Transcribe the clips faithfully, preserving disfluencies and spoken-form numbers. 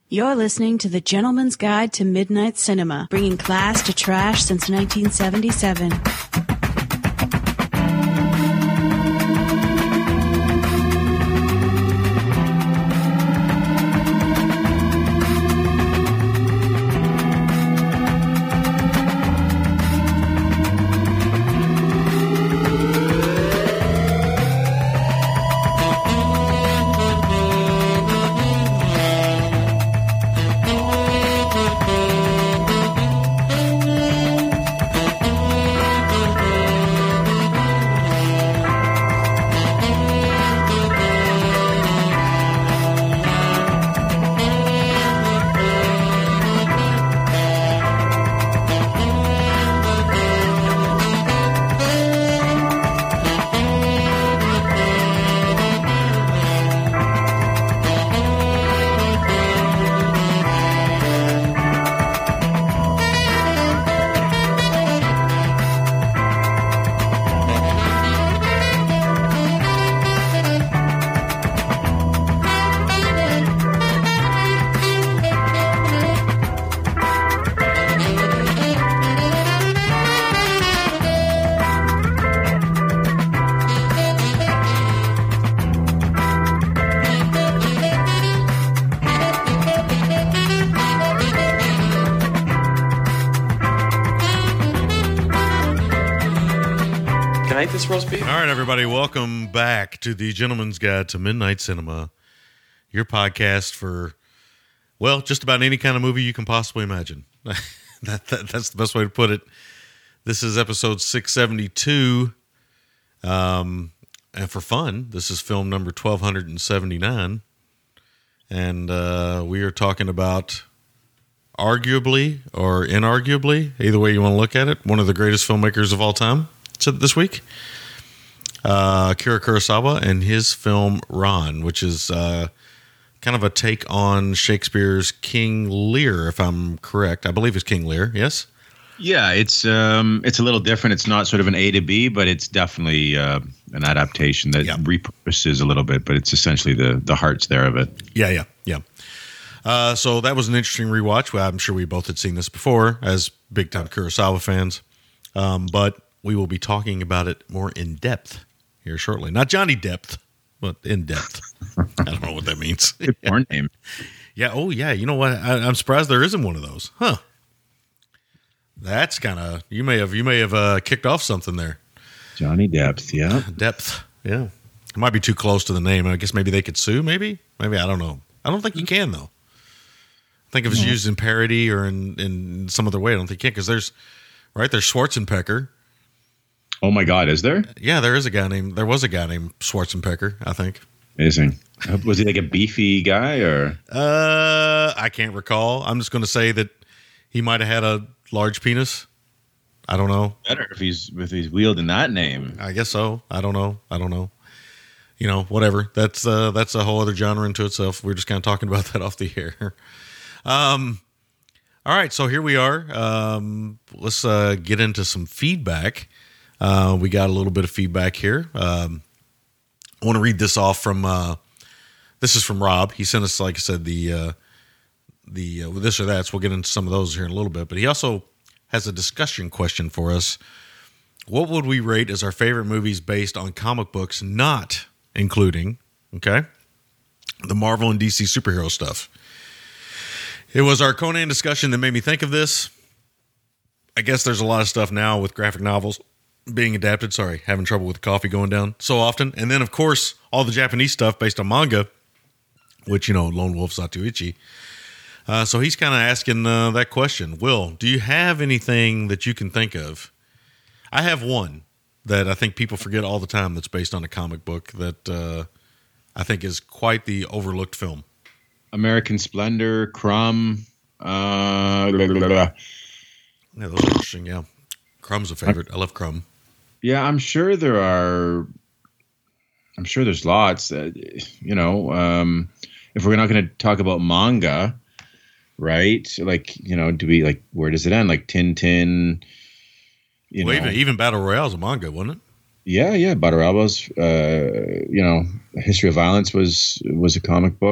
You're listening to The Gentleman's Guide to Midnight Cinema, bringing class to trash since nineteen seventy-seven. This roast beef. All right, everybody, welcome back to the Gentleman's Guide to Midnight Cinema, your podcast for, well, just about any kind of movie you can possibly imagine. that, that That's the best way to put it. This is episode six seventy-two, um, and for fun, this is film number twelve seventy-nine, and uh, we are talking about arguably or inarguably, either way you want to look at it, one of the greatest filmmakers of all time. So this week, uh, Akira Kurosawa and his film Ran, which is uh, kind of a take on Shakespeare's King Lear, if I'm correct. I believe it's King Lear, yes? Yeah, it's um, it's a little different. It's not sort of an A to B, but it's definitely uh, an adaptation that yeah. repurposes a little bit, but it's essentially the, the heart's there of it. Yeah, yeah, yeah. Uh, so that was an interesting rewatch. Well, I'm sure we both had seen this before as big-time Kurosawa fans, um, but we will be talking about it more in depth here shortly. Not Johnny Depth, but in depth. I don't know what that means. Good porn name. Yeah. Oh, yeah. You know what? I, I'm surprised there isn't one of those. Huh. That's kind of, you may have, you may have uh, kicked off something there. Johnny Depth. Yeah. Depth. Yeah. It might be too close to the name. I guess maybe they could sue. Maybe, maybe. I don't know. I don't think you can though. I think if it's used in parody or in, in some other way, I don't think you can. Cause there's right. There's Schwarzenegger. Oh my God, is there? Yeah, there is a guy named, there was a guy named Schwarzenegger, I think. Amazing. Was he like a beefy guy or? Uh, I can't recall. I'm just going to say that he might have had a large penis. I don't know. Better if he's, if he's wielding that name. I guess so. I don't know. I don't know. You know, whatever. That's, uh, that's a whole other genre into itself. We're just kind of talking about that off the air. um, all right. So here we are. Um, let's, uh, get into some feedback. Uh, we got a little bit of feedback here. Um, I want to read this off from, uh, this is from Rob. He sent us, like I said, the, uh, the, uh, this or that. So we'll get into some of those here in a little bit, but he also has a discussion question for us. What would we rate as our favorite movies based on comic books, not including, okay, the Marvel and D C superhero stuff? It was our Conan discussion that made me think of this. I guess there's a lot of stuff now with graphic novels being adapted. Sorry, having trouble with the coffee going down so often. And then, of course, all the Japanese stuff based on manga, which, you know, Lone Wolf Satoichi. Uh, so he's kind of asking uh, that question. Will, do you have anything that you can think of? I have one that I think people forget all the time that's based on a comic book that uh, I think is quite the overlooked film. American Splendor, Crumb. Uh, blah, blah, blah. Yeah, those are interesting, yeah. Crumb's a favorite. I love Crumb. Yeah, I'm sure there are. I'm sure there's lots. Uh, you know, um, if we're not going to talk about manga, right? Like, you know, do we like where does it end? Like Tintin. You well, know, even even Battle Royale's a manga, wasn't it? Yeah, yeah. Battle Royale's. Uh, you know, History of Violence was was a comic book.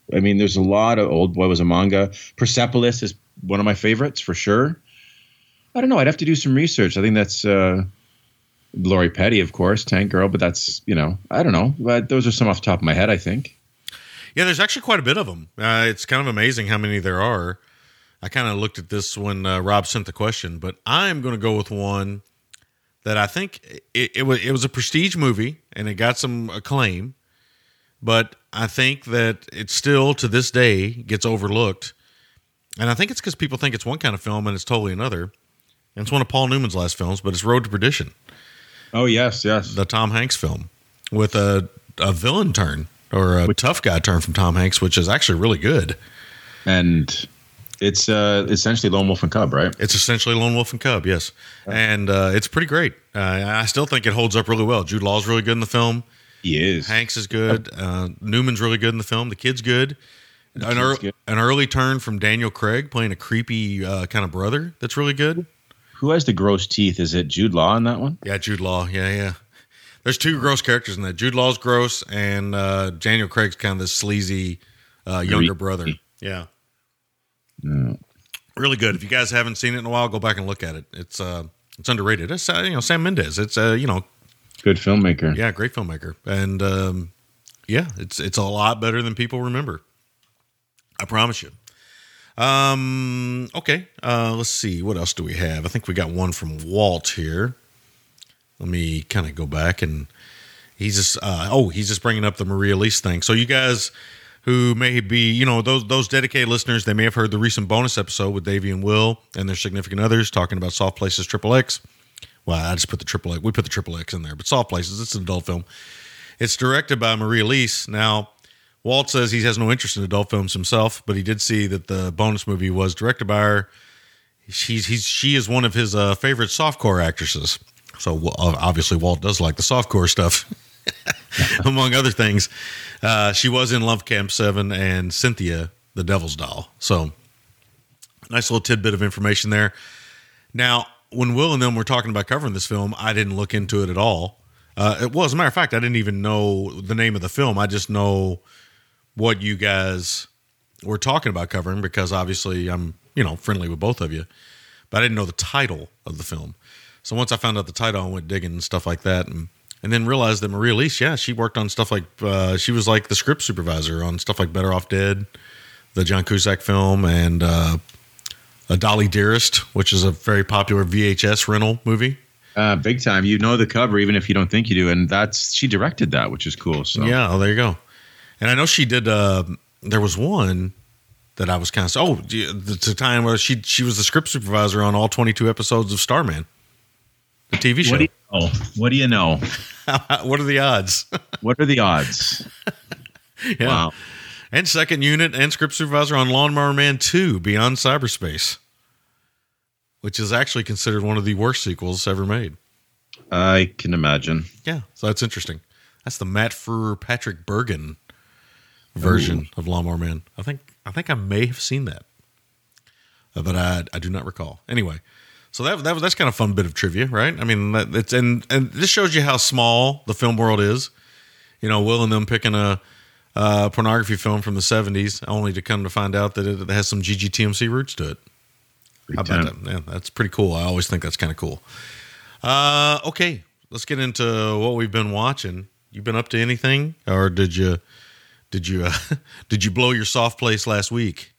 I mean, there's a lot of Old Boy was a manga. Persepolis is one of my favorites for sure. I don't know. I'd have to do some research. I think that's uh, Lori Petty, of course, Tank Girl. But that's, you know, I don't know. But those are some off the top of my head, I think. Yeah, there's actually quite a bit of them. Uh, it's kind of amazing how many there are. I kind of looked at this when uh, Rob sent the question, but I'm going to go with one that I think it, it was it was a prestige movie and it got some acclaim, but I think that it still to this day gets overlooked, and I think it's because people think it's one kind of film and it's totally another. And it's one of Paul Newman's last films, but it's Road to Perdition. Oh yes, yes, the Tom Hanks film with a a villain turn or a which, tough guy turn from Tom Hanks, which is actually really good. And it's uh, essentially Lone Wolf and Cub, right? It's essentially Lone Wolf and Cub, yes. And uh, it's pretty great. Uh, I still think it holds up really well. Jude Law's really good in the film. He is. Hanks is good. Uh, Newman's really good in the film. The kid's good. The an, kid's er- good. An early turn from Daniel Craig playing a creepy uh, kind of brother that's really good. Who has the gross teeth? Is it Jude Law in that one? Yeah, Jude Law. Yeah, yeah. There's two gross characters in that. Jude Law's gross, and uh, Daniel Craig's kind of this sleazy uh, younger brother. Yeah. No. Really good. If you guys haven't seen it in a while, go back and look at it. It's uh, it's underrated. It's uh, you know Sam Mendes. It's uh, you know, good filmmaker. Yeah, great filmmaker, and um, yeah, it's it's a lot better than people remember. I promise you. Um. Okay. Uh. Let's see. What else do we have? I think we got one from Walt here. Let me kind of go back and he's just. Uh, oh, he's just bringing up the Maria Elise thing. So you guys who may be, you know, those those dedicated listeners, they may have heard the recent bonus episode with Davey and Will and their significant others talking about Soft Places Triple X. Well, I just put the Triple X. We put the Triple X in there, but Soft Places. It's an adult film. It's directed by Maria Elise. Now, Walt says he has no interest in adult films himself, but he did see that the bonus movie was directed by her. She's he's she is one of his uh, favorite softcore actresses. So uh, obviously Walt does like the softcore stuff, among other things. Uh, she was in Love Camp Seven and Cynthia, the Devil's Doll. So nice little tidbit of information there. Now, when Will and them were talking about covering this film, I didn't look into it at all. Uh, it, well, as a matter of fact, I didn't even know the name of the film. I just know what you guys were talking about covering because obviously I'm, you know, friendly with both of you, but I didn't know the title of the film. So once I found out the title, I went digging and stuff like that, and and then realized that Maria Elise, yeah, she worked on stuff like uh, she was like the script supervisor on stuff like Better Off Dead, the John Cusack film, and uh, a Dolly Dearest, which is a very popular V H S rental movie. Uh, big time. You know the cover, even if you don't think you do, and that's she directed that, which is cool. So yeah, oh, there you go. And I know she did. Uh, there was one that I was kind of oh, the time where she she was the script supervisor on all twenty-two episodes of Starman, the T V show. What do you know? What do you know? What are the odds? What are the odds? Yeah. Wow. And second unit and script supervisor on Lawnmower Man two: Beyond Cyberspace, which is actually considered one of the worst sequels ever made. I can imagine. Yeah, so that's interesting. That's the Matt Frewer, Patrick Bergen version Ooh. of Lawnmower Man. I think I think I may have seen that, uh, but I I do not recall. Anyway, so that that that's kind of a fun bit of trivia, right? I mean, that, it's and and this shows you how small the film world is. You know, Will and them picking a, a pornography film from the seventies, only to come to find out that it has some G G T M C roots to it. How about that? Yeah, that's pretty cool. I always think that's kind of cool. Uh, okay, let's get into what we've been watching. You been up to anything, or did you did you uh, did you blow your soft place last week?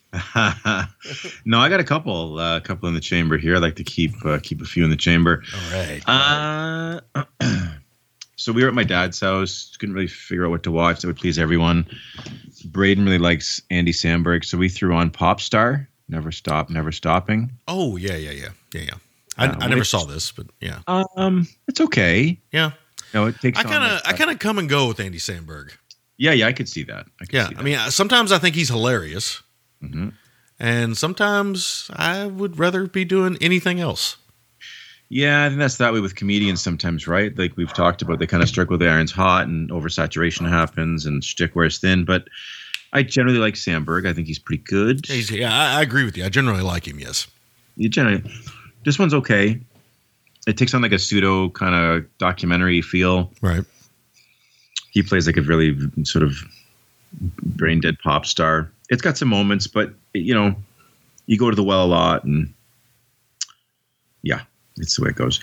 No, I got a couple, a uh, couple in the chamber here. I like to keep uh, keep a few in the chamber. All right. Uh, so we were at my dad's house. Couldn't really figure out what to watch that would please everyone. Braden really likes Andy Samberg, so we threw on Popstar. Never Stop, Never Stopping. Oh yeah, yeah, yeah, yeah, yeah. I, uh, I never saw this, but yeah. Um, it's okay. Yeah. No, it takes. I kind of, I kind of come and go with Andy Samberg. Yeah, yeah, I could see that. I could yeah, see that. I mean, sometimes I think he's hilarious, mm-hmm. and sometimes I would rather be doing anything else. Yeah, I think that's that way with comedians sometimes, right? Like we've talked about, they kind of strike with the iron's hot, and oversaturation happens, and shtick wears thin, but. I generally like Samberg. I think he's pretty good. He's, yeah, I, I agree with you. I generally like him, yes. You generally, this one's okay. It takes on like a pseudo kind of documentary feel. Right. He plays like a really sort of brain dead pop star. It's got some moments, but you know, you go to the well a lot, and yeah, it's the way it goes.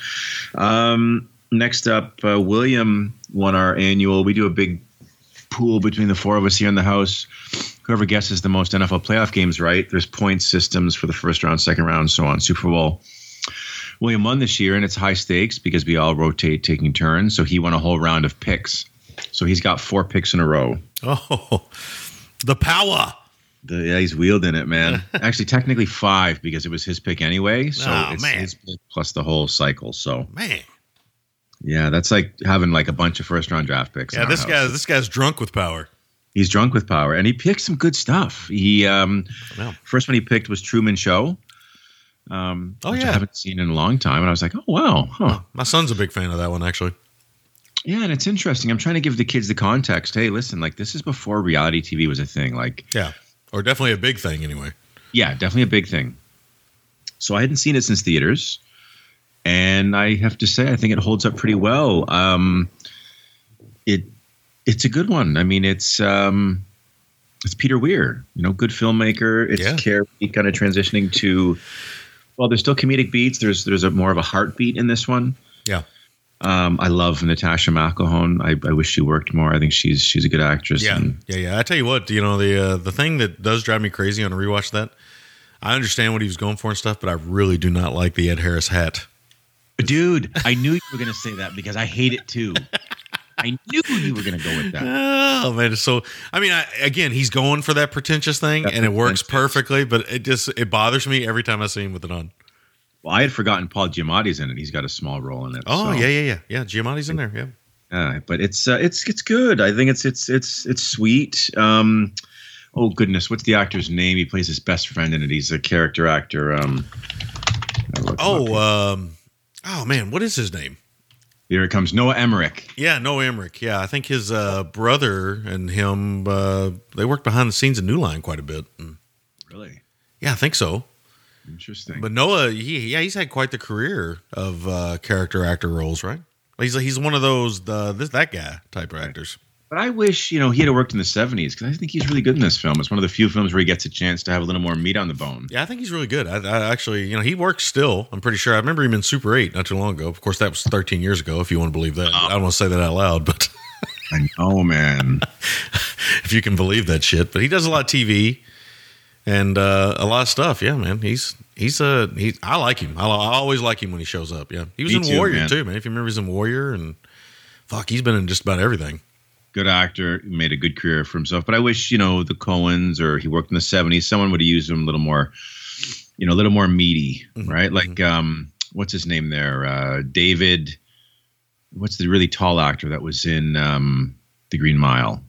Um, next up, uh, William won our annual. We do a big pool between the four of us here in the house. Whoever guesses the most N F L playoff games right, there's point systems for the first round, second round, so on. Super Bowl. William won this year, and it's high stakes because we all rotate taking turns. So he won a whole round of picks. So he's got four picks in a row. Oh, the power. The, yeah, he's wielding it, man. Actually, technically five because it was his pick anyway. So oh, it's man. his pick plus the whole cycle. So Man. yeah, that's like having like a bunch of first round draft picks. in Yeah, our this house. guy this guy's drunk with power. He's drunk with power, and he picked some good stuff. He um, Wow. first one he picked was Truman Show. Um, Oh, which yeah. I haven't seen in a long time, and I was like, oh wow, huh. My son's a big fan of that one, actually. Yeah, and it's interesting. I'm trying to give the kids the context. Hey, listen, like this is before reality T V was a thing. Like, Yeah. Or definitely a big thing, anyway. yeah, definitely a big thing. So I hadn't seen it since theaters, and I have to say, I think it holds up pretty well. Um, it it's a good one. I mean, it's um, it's Peter Weir, you know, good filmmaker. It's Yeah. Carrie kind of transitioning to. Well, there's still comedic beats. There's there's a more of a heartbeat in this one. Yeah. Um, I love Natasha McElhone. I, I wish she worked more. I think she's she's a good actress. Yeah. and- Yeah, yeah. I tell you what, you know, the uh, the thing that does drive me crazy on a rewatch of that, I understand what he was going for and stuff, but I really do not like the Ed Harris hat. Dude, I knew you were going to say that because I hate it too. I knew you were going to go with that. Oh man, it's so I mean, I, again, he's going for that pretentious thing, That and it works pretentious. perfectly. But it just it bothers me every time I see him with it on. Well, I had forgotten Paul Giamatti's in it. He's got a small role in it. Oh so, yeah, yeah, yeah, yeah. Giamatti's in there. Yeah. uh, but it's uh, it's it's good. I think it's it's it's it's sweet. Um, oh goodness, what's the actor's name? He plays his best friend in it. He's a character actor. Um, I'll look him up Oh, here. um, oh man, what is his name? Here it comes. Noah Emmerich. Yeah, Noah Emmerich. Yeah, I think his uh, brother and him uh, they worked behind the scenes in New Line quite a bit. And, Really yeah, I think so. interesting. But Noah, he, yeah, he's had quite the career of uh, character actor roles, right? He's he's one of those uh, this that guy type of actors. But I wish, you know, he had worked in the seventies because I think he's really good in this film. It's one of the few films where he gets a chance to have a little more meat on the bone. Yeah, I think he's really good. I, I actually, you know, he works still. I'm pretty sure. I remember him in Super eight not too long ago. Of course, that was thirteen years ago. If you want to believe that, I don't want to say that out loud, but I know, man. if you can believe that shit. But he does a lot of T V and uh, a lot of stuff. Yeah, man. He's he's a he. I like him. I, I always like him when he shows up. Yeah, he was Me in too, Warrior man. too, man. If you remember, he's in Warrior, and fuck, he's been in just about everything. Good actor, made a good career for himself. But I wish, you know, the Coens or he worked in the seventies, someone would have used him a little more, you know, a little more meaty, Mm-hmm. right? Like, um, what's his name there? Uh, David, what's the really tall actor that was in um, The Green Mile?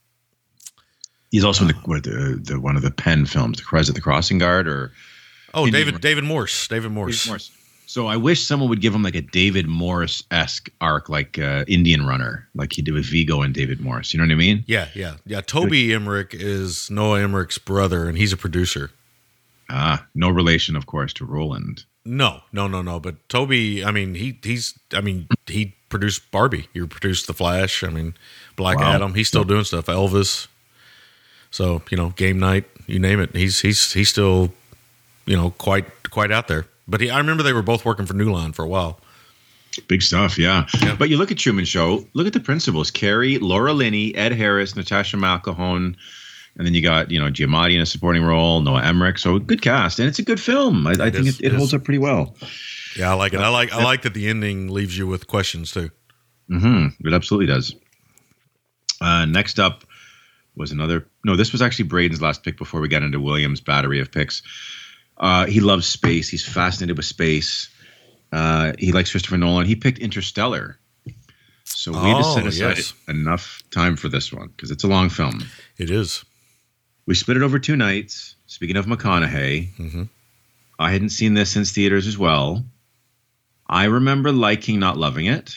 He's also in the, what, the, the one of the Penn films, The Cries at the Crossing Guard, or Oh, Indian David Morse. David Morse. David Morse. David Morse. So I wish someone would give him like a David Morris-esque arc, like uh, Indian Runner, like he did with Vigo and David Morris. You know what I mean? Yeah, yeah, yeah. Toby Emmerich is Noah Emmerich's brother, and he's a producer. Ah, no relation, of course, to Roland. No, no, no, no. But Toby, I mean, he he's, I mean, he produced Barbie. He produced The Flash. I mean, Black Wow. Adam. He's still doing stuff. Elvis. So you know, Game Night. You name it. He's he's he's still, you know, quite quite out there. But he, I remember they were both working for New Line for a while. Big stuff, yeah. Yeah. But you look at Truman Show, look at the principals. Carrie, Laura Linney, Ed Harris, Natasha McElhone, and then you got, you know, Giamatti in a supporting role, Noah Emmerich. So good cast. And it's a good film. I, I think is, it, it it holds is. up pretty well. Yeah, I like it. I like I like that the ending leaves you with questions too. Mm-hmm. It absolutely does. Uh, next up was another. No, this was actually Braden's last pick before we got into Williams' battery of picks. Uh, he loves space. He's fascinated with space. Uh, he likes Christopher Nolan. He picked Interstellar. So we had to Oh, set aside yes. enough time for this one because it's a long film. It is. We split it over two nights. Speaking of McConaughey, Mhm. I hadn't seen this since theaters as well. I remember liking, not loving it.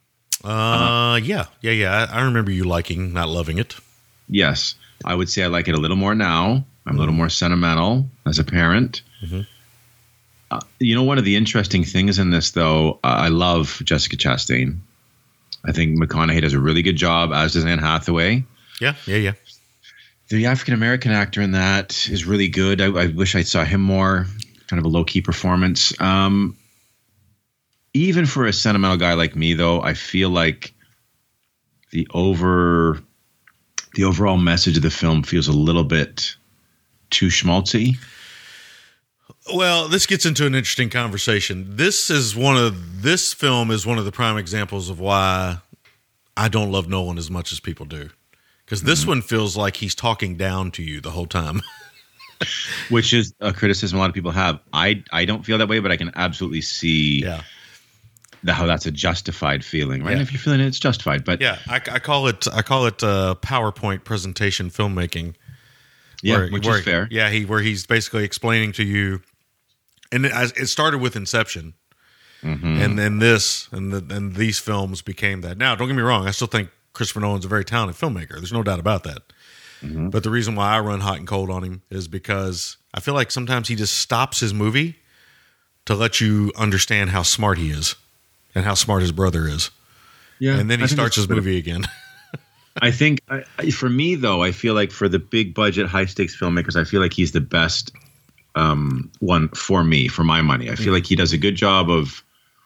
Uh, yeah, yeah, yeah. I, I remember you liking, not loving it. Yes, I would say I like it a little more now. I'm a little more sentimental as a parent. Mhm. Uh, you know, one of the interesting things in this, though, uh, I love Jessica Chastain. I think McConaughey does a really good job, as does Anne Hathaway. Yeah, yeah, yeah. the African American actor in that is really good. I, I wish I saw him more. Kind of a low key performance. Um, even for a sentimental guy like me, though, I feel like the over the overall message of the film feels a little bit too schmaltzy. Well, this gets into an interesting conversation. This is one of this film is one of the prime examples of why I don't love Nolan as much as people do, because this mm-hmm. one feels like he's talking down to you the whole time, which is a criticism a lot of people have. I I don't feel that way, but I can absolutely see yeah. the, how that's a justified feeling, right? Yeah. And if you're feeling it, it's justified. But yeah, I, I call it I call it uh, PowerPoint presentation filmmaking. Yeah, where, which where, is fair. Yeah, he where he's basically explaining to you. And it, it started with Inception, mm-hmm. and then this, and the, and these films became that. Now, don't get me wrong; I still think Christopher Nolan's a very talented filmmaker. There's no doubt about that. Mm-hmm. But the reason why I run hot and cold on him is because I feel like sometimes he just stops his movie to let you understand how smart he is and how smart his brother is. Yeah, and then he starts his movie again. I think, I, for me though, I feel like for the big budget, high stakes filmmakers, I feel like he's the best. Um, one for me, for my money. I feel mm-hmm. like he does a good job of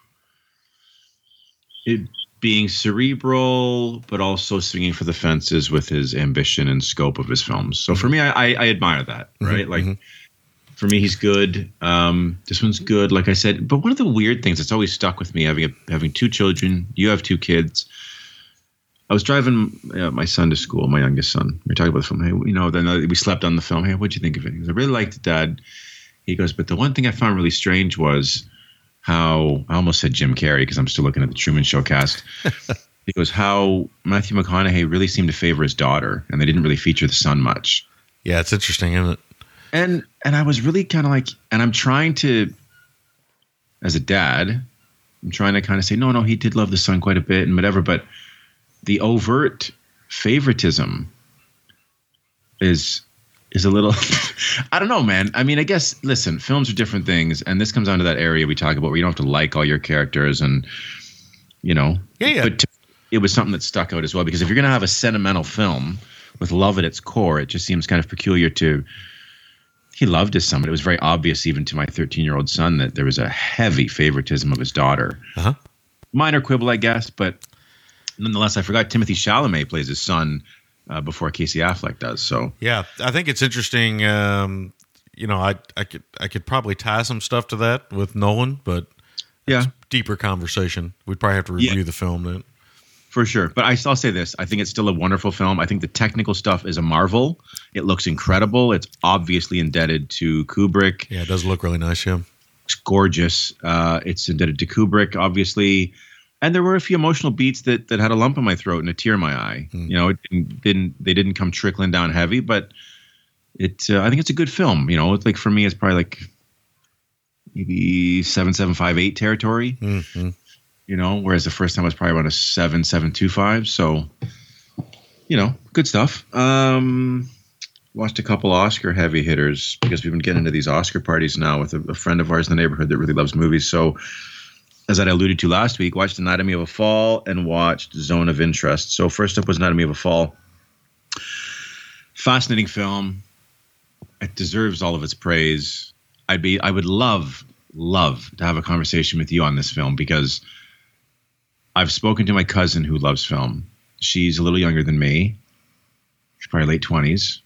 it being cerebral, but also swinging for the fences with his ambition and scope of his films. So for me, I, I, I admire that, right? Mm-hmm. Like mm-hmm. for me, he's good. Um, this one's good, like I said. But one of the weird things that's always stuck with me, having a, having two children, you have two kids. I was driving uh, my son to school, my youngest son. We were talking about the film. Hey, you know, then uh, we slept on the film. Hey, what'd you think of it? He goes, I really liked it, Dad. He goes, but the one thing I found really strange was how, I almost said Jim Carrey because I'm still looking at the Truman Show cast. He goes, how Matthew McConaughey really seemed to favor his daughter, and they didn't really feature the son much. Yeah, it's interesting, isn't it? And and I was really kind of like, and I'm trying to, as a dad, I'm trying to kind of say, no, no, he did love the son quite a bit and whatever, but the overt favoritism is is a little I don't know, man. I mean, I guess, listen, films are different things, and this comes down to that area we talk about where you don't have to like all your characters, and you know. Yeah, yeah. But to, it was something that stuck out as well, because if you're going to have a sentimental film with love at its core, it just seems kind of peculiar to. He loved his son, but it was very obvious even to my thirteen-year-old son that there was a heavy favoritism of his daughter. Uh-huh. Minor quibble, I guess, but. Nonetheless, I forgot Timothée Chalamet plays his son uh, before Casey Affleck does. So yeah, I think it's interesting. Um, you know, I I could I could probably tie some stuff to that with Nolan, but yeah, deeper conversation. We'd probably have to review yeah. the film then. For sure. But I, I'll say this. I think it's still a wonderful film. I think the technical stuff is a marvel. It looks incredible. It's obviously indebted to Kubrick. Yeah, it does look really nice, yeah. It's gorgeous. Uh, it's indebted to Kubrick, obviously. And there were a few emotional beats that that had a lump in my throat and a tear in my eye. Mm. You know, it didn't, didn't they didn't come trickling down heavy, but it uh, I think it's a good film. You know, it's like for me, it's probably like maybe seven seven five eight territory. Mm-hmm. You know, whereas the first time was probably around a seven seven two five. So, you know, good stuff. Um, watched a couple Oscar heavy hitters because we've been getting into these Oscar parties now with a, a friend of ours in the neighborhood that really loves movies. So. As I alluded to last week, watched Anatomy of a Fall and watched Zone of Interest. So first up was Anatomy of a Fall. Fascinating film. It deserves all of its praise. I'd be, I would love, love to have a conversation with you on this film because I've spoken to my cousin who loves film. She's a little younger than me. She's probably late twenties.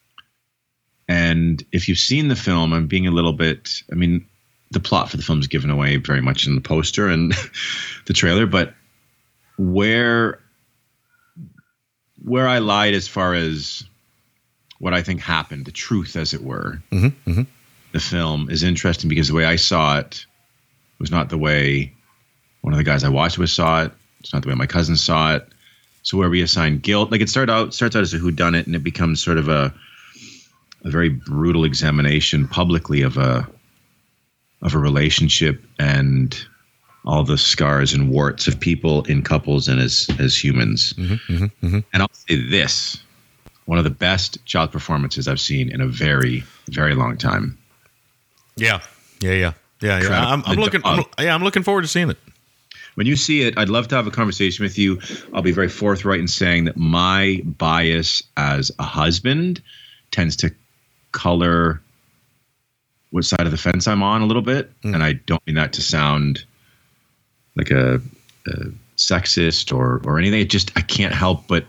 And if you've seen the film, I'm being a little bit, I mean, the plot for the film is given away very much in the poster and the trailer, but where where I lied as far as what I think happened, the truth, as it were, mm-hmm, mm-hmm. the film is interesting because the way I saw it was not the way one of the guys I watched with saw it. It's not the way my cousin saw it. So where we assign guilt, like it started out starts out as a whodunit, and it becomes sort of a a very brutal examination publicly of a. of a relationship and all the scars and warts of people in couples and as as humans. Mm-hmm, mm-hmm, mm-hmm. And I'll say this, one of the best child performances I've seen in a very, very long time. Yeah, yeah, yeah. Yeah, yeah. I'm, I'm looking I'm, yeah, I'm looking forward to seeing it. when you see it, I'd love to have a conversation with you. I'll be very forthright in saying that my bias as a husband tends to color what side of the fence I'm on a little bit. Mm. And I don't mean that to sound like a, a sexist or, or anything. It just, I can't help but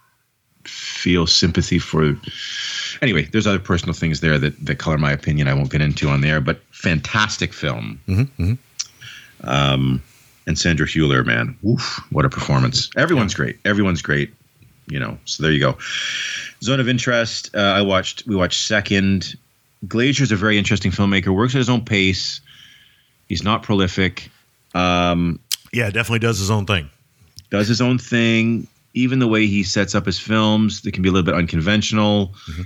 feel sympathy for, anyway, there's other personal things there that, that color my opinion. I won't get into on there, but fantastic film. Mm-hmm, mm-hmm. Um, and Sandra Hüller, man, woof, what a performance. Everyone's yeah. great. Everyone's great. You know, so there you go. Zone of Interest. Uh, I watched, we watched Second. Glazier's a very interesting filmmaker, works at his own pace. He's not prolific. Um, yeah, definitely does his own thing. Does his own thing. Even the way he sets up his films, they can be a little bit unconventional. Mm-hmm.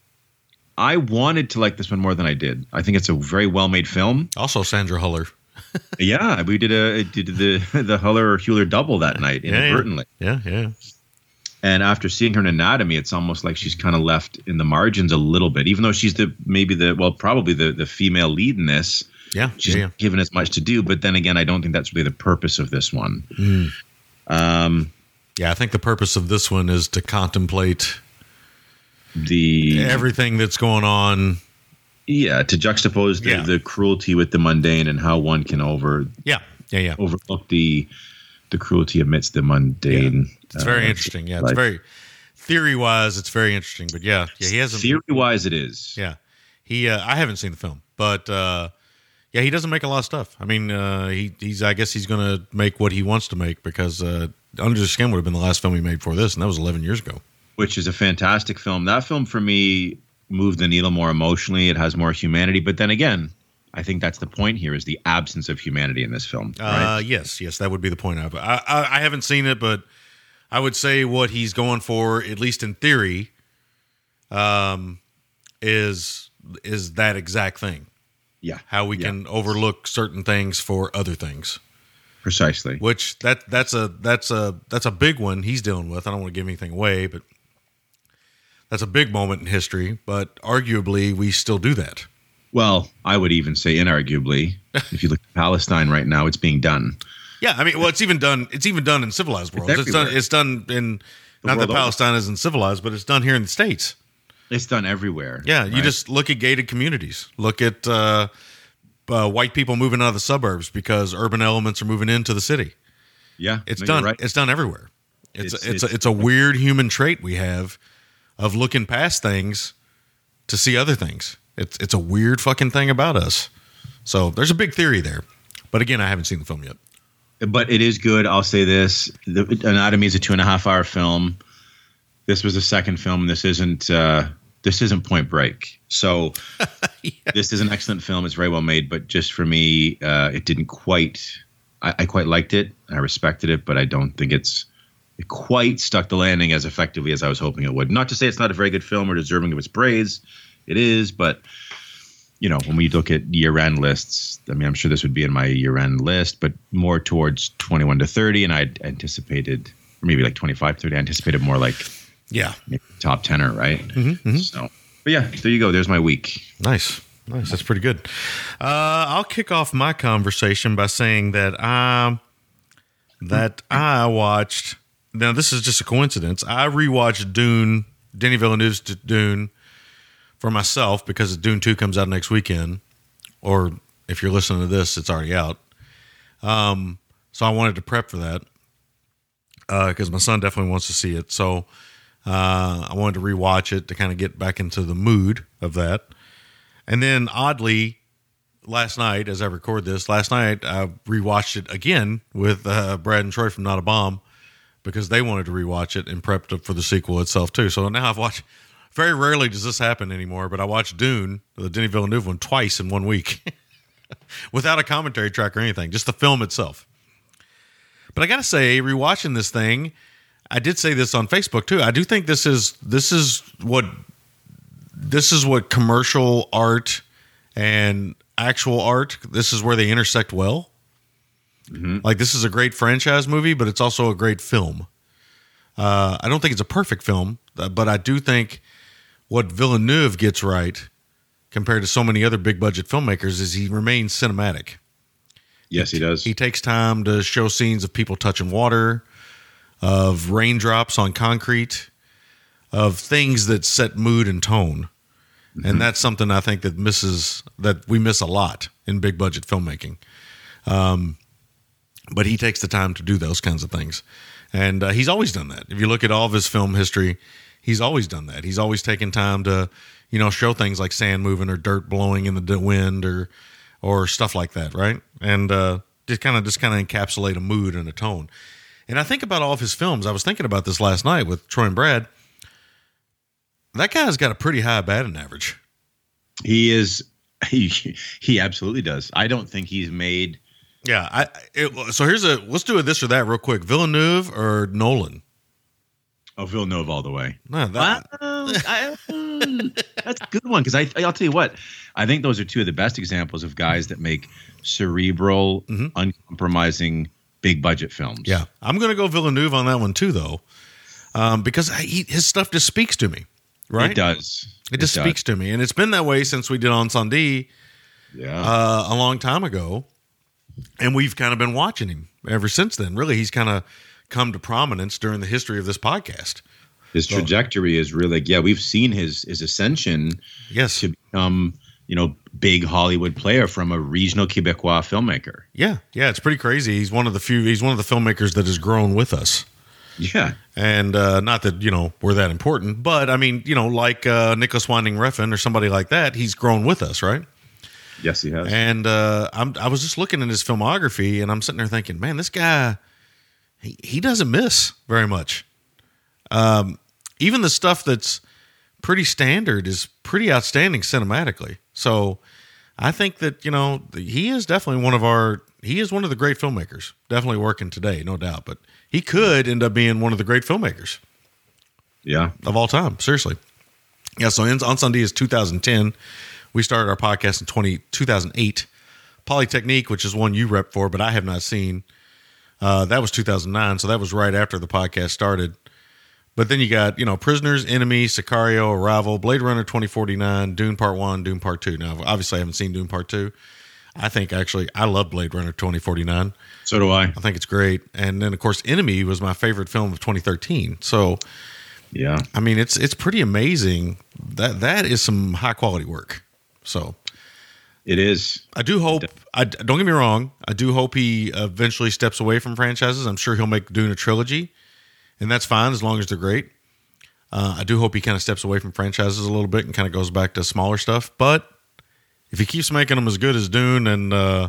I wanted to like this one more than I did. I think it's a very well-made film. Also, Sandra Hüller. yeah, we did a did the the Hüller or Hüller double that night inadvertently. Yeah, yeah. yeah. And after seeing her in Anatomy, it's almost like she's kind of left in the margins a little bit, even though she's the maybe the well, probably the the female lead in this. Yeah, she's yeah, yeah. given as much to do. But then again, I don't think that's really the purpose of this one. Mm. Um, yeah, I think the purpose of this one is to contemplate the everything that's going on. Yeah, to juxtapose the, yeah. the cruelty with the mundane and how one can over yeah yeah yeah overlook the the cruelty amidst the mundane. Yeah. It's very uh, interesting. Yeah, it's like, very theory wise. It's very interesting. But yeah, yeah, he hasn't theory wise. It is. Yeah, he. Uh, I haven't seen the film, but uh, yeah, he doesn't make a lot of stuff. I mean, uh, he he's. I guess he's going to make what he wants to make because uh, Under the Skin would have been the last film he made for this, and that was eleven years ago. Which is a fantastic film. That film for me moved the needle more emotionally. It has more humanity. But then again, I think that's the point here: is the absence of humanity in this film. Right? Uh, yes, yes, that would be the point of it. I, I, I haven't seen it, but I would say what he's going for, at least in theory, um, is is that exact thing. Yeah, how we yeah. can overlook certain things for other things. Precisely. Which that that's a that's a that's a big one he's dealing with. I don't want to give anything away, but that's a big moment in history. But arguably, we still do that. Well, I would even say inarguably, if you look at Palestine right now, it's being done. Yeah, I mean, well, it's even done. It's even done in civilized worlds. It's, it's done. It's done in the not that Palestine over. isn't civilized, but it's done here in the States. It's done everywhere. Yeah, right? You just look at gated communities. Look at uh, uh, white people moving out of the suburbs because urban elements are moving into the city. Yeah, it's no, done. Right. It's done everywhere. It's it's it's, it's, a, it's a weird human trait we have of looking past things to see other things. It's it's a weird fucking thing about us. So there's a big theory there, but again, I haven't seen the film yet. But it is good. I'll say this: the Anatomy is a two and a half hour film. This was the second film. This isn't. Uh, this isn't Point Break. So yeah. This is an excellent film. It's very well made. But just for me, uh, it didn't quite. I, I quite liked it. I respected it, but I don't think it's it quite stuck the landing as effectively as I was hoping it would. Not to say it's not a very good film or deserving of its praise. It is, but. You know, when we look at year-end lists, I mean, I'm sure this would be in my year-end list, but more towards twenty-one to thirty, and I'd anticipated, or maybe like twenty-five to thirty, I anticipated more like yeah, maybe top tenner, right? Mm-hmm, mm-hmm. So, but yeah, there you go. There's my week. Nice. Nice. That's pretty good. Uh, I'll kick off my conversation by saying that I, that I watched, now this is just a coincidence, I rewatched Dune, Denis Villeneuve's Dune, for myself, because Dune two comes out next weekend, or if you're listening to this, it's already out. Um, so I wanted to prep for that because uh, my son definitely wants to see it. So uh, I wanted to rewatch it to kind of get back into the mood of that. And then oddly, last night, as I record this, last night I rewatched it again with uh, Brad and Troy from Not a Bomb because they wanted to rewatch it and prepped for the sequel itself too. So now I've watched. Very rarely does this happen anymore, but I watched Dune, the Denis Villeneuve one, twice in one week without a commentary track or anything, just the film itself. But I got to say, rewatching this thing, I did say this on Facebook too. I do think this is this is what this is what commercial art and actual art. This is where they intersect well. Mm-hmm. Like this is a great franchise movie, but it's also a great film. Uh, I don't think it's a perfect film, but I do think. What Villeneuve gets right compared to so many other big budget filmmakers is he remains cinematic. Yes, he does. He takes time to show scenes of people touching water, of raindrops on concrete, of things that set mood and tone. Mm-hmm. And that's something I think that misses that we miss a lot in big budget filmmaking. Um, but he takes the time to do those kinds of things. And uh, he's always done that. If you look at all of his film history, he's always done that. He's always taken time to, you know, show things like sand moving or dirt blowing in the wind or or stuff like that, right? And uh, just kind of just kind of encapsulate a mood and a tone. And I think about all of his films. I was thinking about this last night with Troy and Brad. That guy's got a pretty high batting average. He is. He he absolutely does. I don't think he's made. Yeah. I it, so here's a let's do a this or that real quick. Villeneuve or Nolan? Oh, Villeneuve all the way. No, that, well, I, that's a good one because I I'll tell you what. I think those are two of the best examples of guys that make cerebral, mm-hmm. uncompromising, big budget films. Yeah, I'm going to go Villeneuve on that one too, though, um, because he, his stuff just speaks to me. Right? It does. It, it just does. speaks to me, and it's been that way since we did On Sandy, yeah, uh, a long time ago, and we've kind of been watching him ever since then. Really, he's kind of come to prominence during the history of this podcast. His so, trajectory is really, like, yeah, we've seen his his ascension, yes, to become, you know, big Hollywood player from a regional Quebecois filmmaker. Yeah, yeah, it's pretty crazy. He's one of the few. He's one of the filmmakers that has grown with us. Yeah. And uh, not that, you know, we're that important, but I mean, you know, like uh, Nicholas Winding Refn or somebody like that, he's grown with us, right? Yes, he has. And uh, I'm, I was just looking at his filmography and I'm sitting there thinking, man, this guy, he, he doesn't miss very much. Um, even the stuff that's pretty standard is pretty outstanding cinematically. So I think that, you know, he is definitely one of our, he is one of the great filmmakers, definitely working today, no doubt, but he could end up being one of the great filmmakers. Yeah. Of all time. Seriously. Yeah. So On Sandy is two thousand ten. We started our podcast in twenty, two thousand eight. Polytechnique, which is one you rep for, but I have not seen. Uh, that was two thousand nine. So that was right after the podcast started. But then you got, you know, Prisoners, Enemy, Sicario, Arrival, Blade Runner twenty forty-nine, Dune Part one, Dune Part two. Now, obviously, I haven't seen Dune Part two. I think, actually, I love Blade Runner twenty forty-nine. So do I. I think it's great. And then, of course, Enemy was my favorite film of twenty thirteen. So, yeah. I mean, it's it's pretty amazing. That That is some high-quality work. So, it is. I do hope, I, don't get me wrong, I do hope he eventually steps away from franchises. I'm sure he'll make Dune a trilogy. And that's fine as long as they're great. Uh, I do hope he kind of steps away from franchises a little bit and kind of goes back to smaller stuff. But if he keeps making them as good as Dune and uh,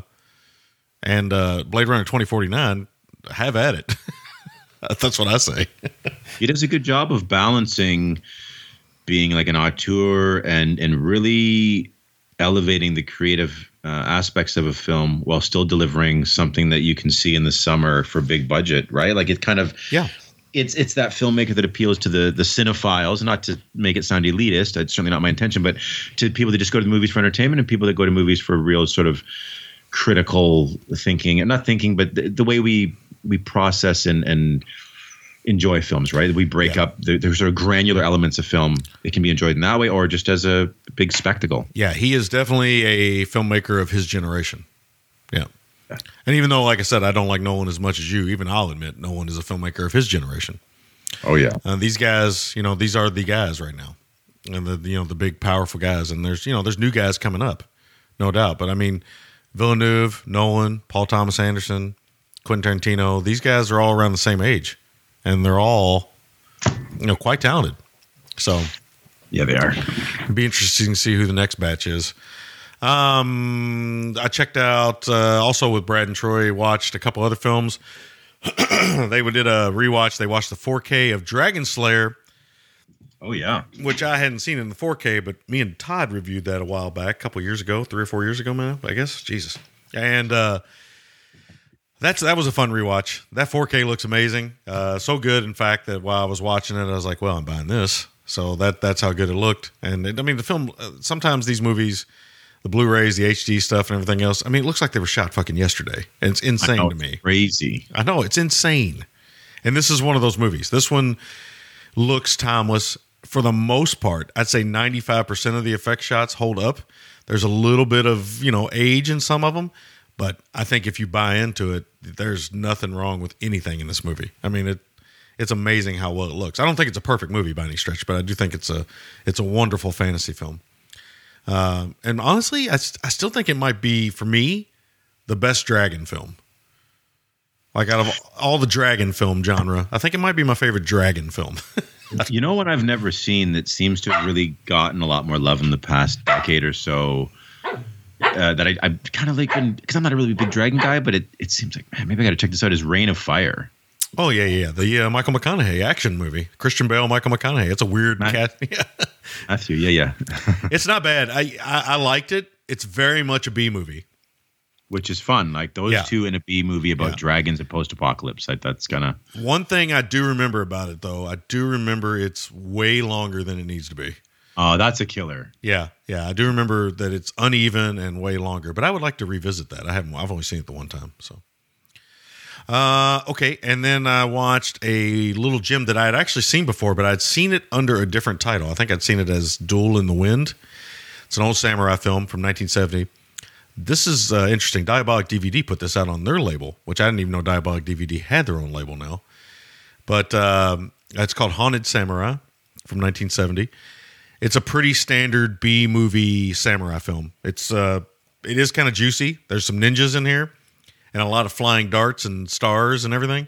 and uh, Blade Runner twenty forty-nine, have at it. That's what I say. He does a good job of balancing being like an auteur and and really elevating the creative uh, aspects of a film while still delivering something that you can see in the summer for big budget, right? Like it kind of yeah. It's it's that filmmaker that appeals to the the cinephiles, not to make it sound elitist. That's certainly not my intention, but to people that just go to the movies for entertainment and people that go to movies for real sort of critical thinking, and not thinking, but the, the way we we process and and enjoy films, right? We break yeah. up the, the sort of granular elements of film. It can be enjoyed in that way, or just as a big spectacle. Yeah, he is definitely a filmmaker of his generation. Yeah. And even though, like I said, I don't like Nolan as much as you, even I'll admit Nolan is a filmmaker of his generation. Oh, yeah. Uh, these guys, you know, these are the guys right now. And the, you know, the big, powerful guys. And there's, you know, there's new guys coming up, no doubt. But I mean, Villeneuve, Nolan, Paul Thomas Anderson, Quentin Tarantino, these guys are all around the same age. And they're all, you know, quite talented. So, yeah, they are. It'd be interesting to see who the next batch is. Um, I checked out uh, also with Brad and Troy, watched a couple other films. They did a rewatch. They watched the four K of Dragon Slayer. Oh, yeah. Which I hadn't seen in the four K, but me and Todd reviewed that a while back, a couple years ago, three or four years ago, man, I guess. Jesus. And uh, that's that was a fun rewatch. That four K looks amazing. Uh, so good, in fact, that while I was watching it, I was like, well, I'm buying this. So that that's how good it looked. And it, I mean, the film, uh, sometimes these movies, the Blu-rays, the H D stuff, and everything else. I mean, it looks like they were shot fucking yesterday. And it's insane know, to me. Crazy. I know, it's insane. And this is one of those movies. This one looks timeless for the most part. I'd say ninety-five percent of the effect shots hold up. There's a little bit of, you know, age in some of them, But I think if you buy into it, there's nothing wrong with anything in this movie. I mean, it it's amazing how well it looks. I don't think it's a perfect movie by any stretch, but I do think it's a it's a wonderful fantasy film. Uh, and honestly, I, I still think it might be, for me, the best dragon film. Like, out of all the dragon film genre, I think it might be my favorite dragon film. You know what I've never seen that seems to have really gotten a lot more love in the past decade or so, uh, that I, I kind of like, because I'm not a really big dragon guy, but it, it seems like, man, maybe I got to check this out, is Reign of Fire. Oh, yeah, yeah. The uh, Michael McConaughey action movie. Christian Bale, Michael McConaughey. It's a weird Matt, cat. Yeah. Matthew, yeah, yeah. It's not bad. I, I, I liked it. It's very much a B movie. Which is fun. Like those Yeah. two in a B movie about Yeah. dragons and post-apocalypse. Like, that's gonna. One thing I do remember about it, though, I do remember it's way longer than it needs to be. Oh, that's a killer. Yeah, yeah. I do remember that it's uneven and way longer, but I would like to revisit that. I haven't. I've only seen it the one time. So, uh, okay. And then I watched a little gem that I had actually seen before, but I'd seen it under a different title. I think I'd seen it as Duel in the Wind. It's an old samurai film from nineteen seventy. This is uh, interesting. Diabolic D V D put this out on their label, which I didn't even know Diabolic D V D had their own label now. But um, it's called Haunted Samurai from nineteen seventy. It's a pretty standard B movie samurai film. It's uh, it is kind of juicy. There's some ninjas in here and a lot of flying darts and stars and everything.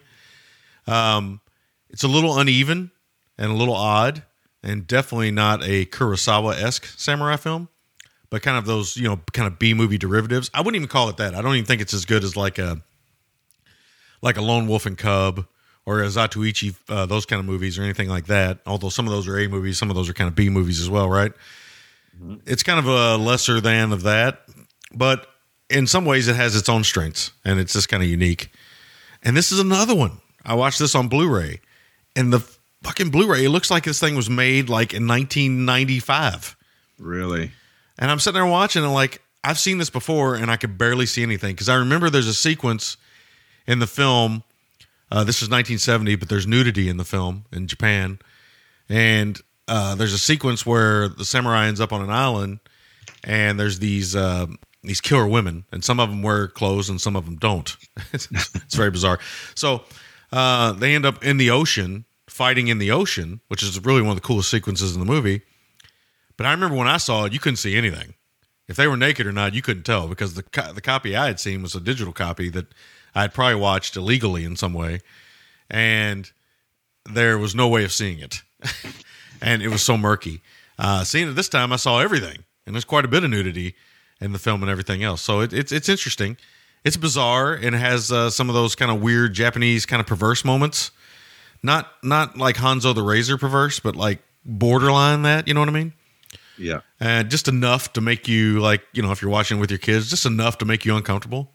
Um, it's a little uneven and a little odd, and definitely not a Kurosawa-esque samurai film, but kind of those, you know, kind of B movie derivatives. I wouldn't even call it that. I don't even think it's as good as like a like a Lone Wolf and Cub or a Zatoichi, uh, those kind of movies or anything like that. Although some of those are A movies, some of those are kind of B movies as well, right? Mm-hmm. It's kind of a lesser than of that, but in some ways it has its own strengths, and it's just kind of unique. And this is another one. I watched this on Blu-ray, and the fucking Blu-ray, it looks like this thing was made like in nineteen ninety-five. Really? And I'm sitting there watching, and like, I've seen this before, and I could barely see anything. Because I remember there's a sequence in the film. Uh, this is nineteen seventy, but there's nudity in the film in Japan. And uh, there's a sequence where the samurai ends up on an island, and there's these uh, these killer women, and some of them wear clothes, and some of them don't. it's, it's very bizarre. So uh, they end up in the ocean, fighting in the ocean, which is really one of the coolest sequences in the movie. But I remember when I saw it, you couldn't see anything. If they were naked or not, you couldn't tell, because the co- the copy I had seen was a digital copy that I had probably watched illegally in some way, and there was no way of seeing it. And it was so murky. Uh, seeing it this time, I saw everything, and there's quite a bit of nudity in the film and everything else. So it, it's it's interesting. It's bizarre, and it has uh, some of those kind of weird Japanese kind of perverse moments. Not not like Hanzo the Razor perverse, but like borderline that, you know what I mean? Yeah. And just enough to make you, like, you know, if you're watching with your kids, just enough to make you uncomfortable.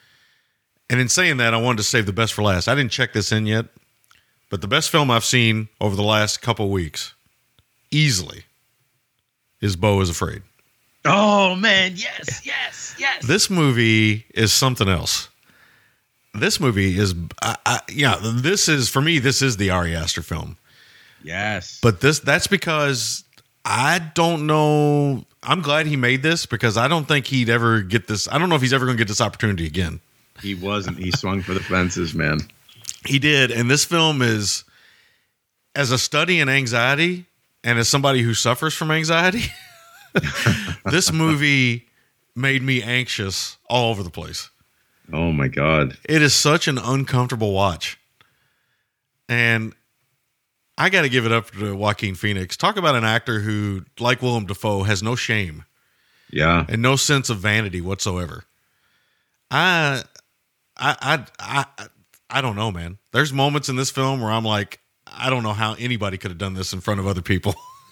And in saying that, I wanted to save the best for last. I didn't check this in yet, but the best film I've seen over the last couple weeks, easily, is Beau is Afraid. Oh, man. Yes, yes, yes. This movie is something else. This movie is, I, I, yeah, this is, for me, this is the Ari Aster film. Yes. But this, that's because I don't know. I'm glad he made this, because I don't think he'd ever get this. I don't know if he's ever going to get this opportunity again. He wasn't. He swung for the fences, man. He did. And this film is, as a study in anxiety and as somebody who suffers from anxiety, this movie made me anxious all over the place. Oh, my God. It is such an uncomfortable watch. And I got to give it up to Joaquin Phoenix. Talk about an actor who, like Willem Dafoe, has no shame. Yeah. And no sense of vanity whatsoever. I, I, I, I, I don't know, man. There's moments in this film where I'm like, I don't know how anybody could have done this in front of other people.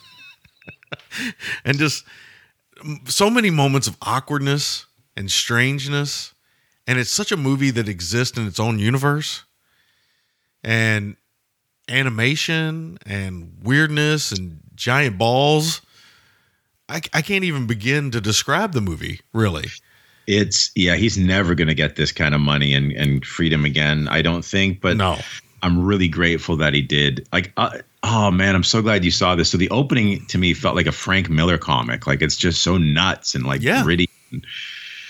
And just so many moments of awkwardness and strangeness. And it's such a movie that exists in its own universe. And animation and weirdness and giant balls. I, I can't even begin to describe the movie, really. It's, yeah, he's never going to get this kind of money and, and freedom again, I don't think. But no. I'm really grateful that he did. Like, uh, oh, man, I'm so glad you saw this. So the opening to me felt like a Frank Miller comic. Like, it's just so nuts and like yeah. gritty. And,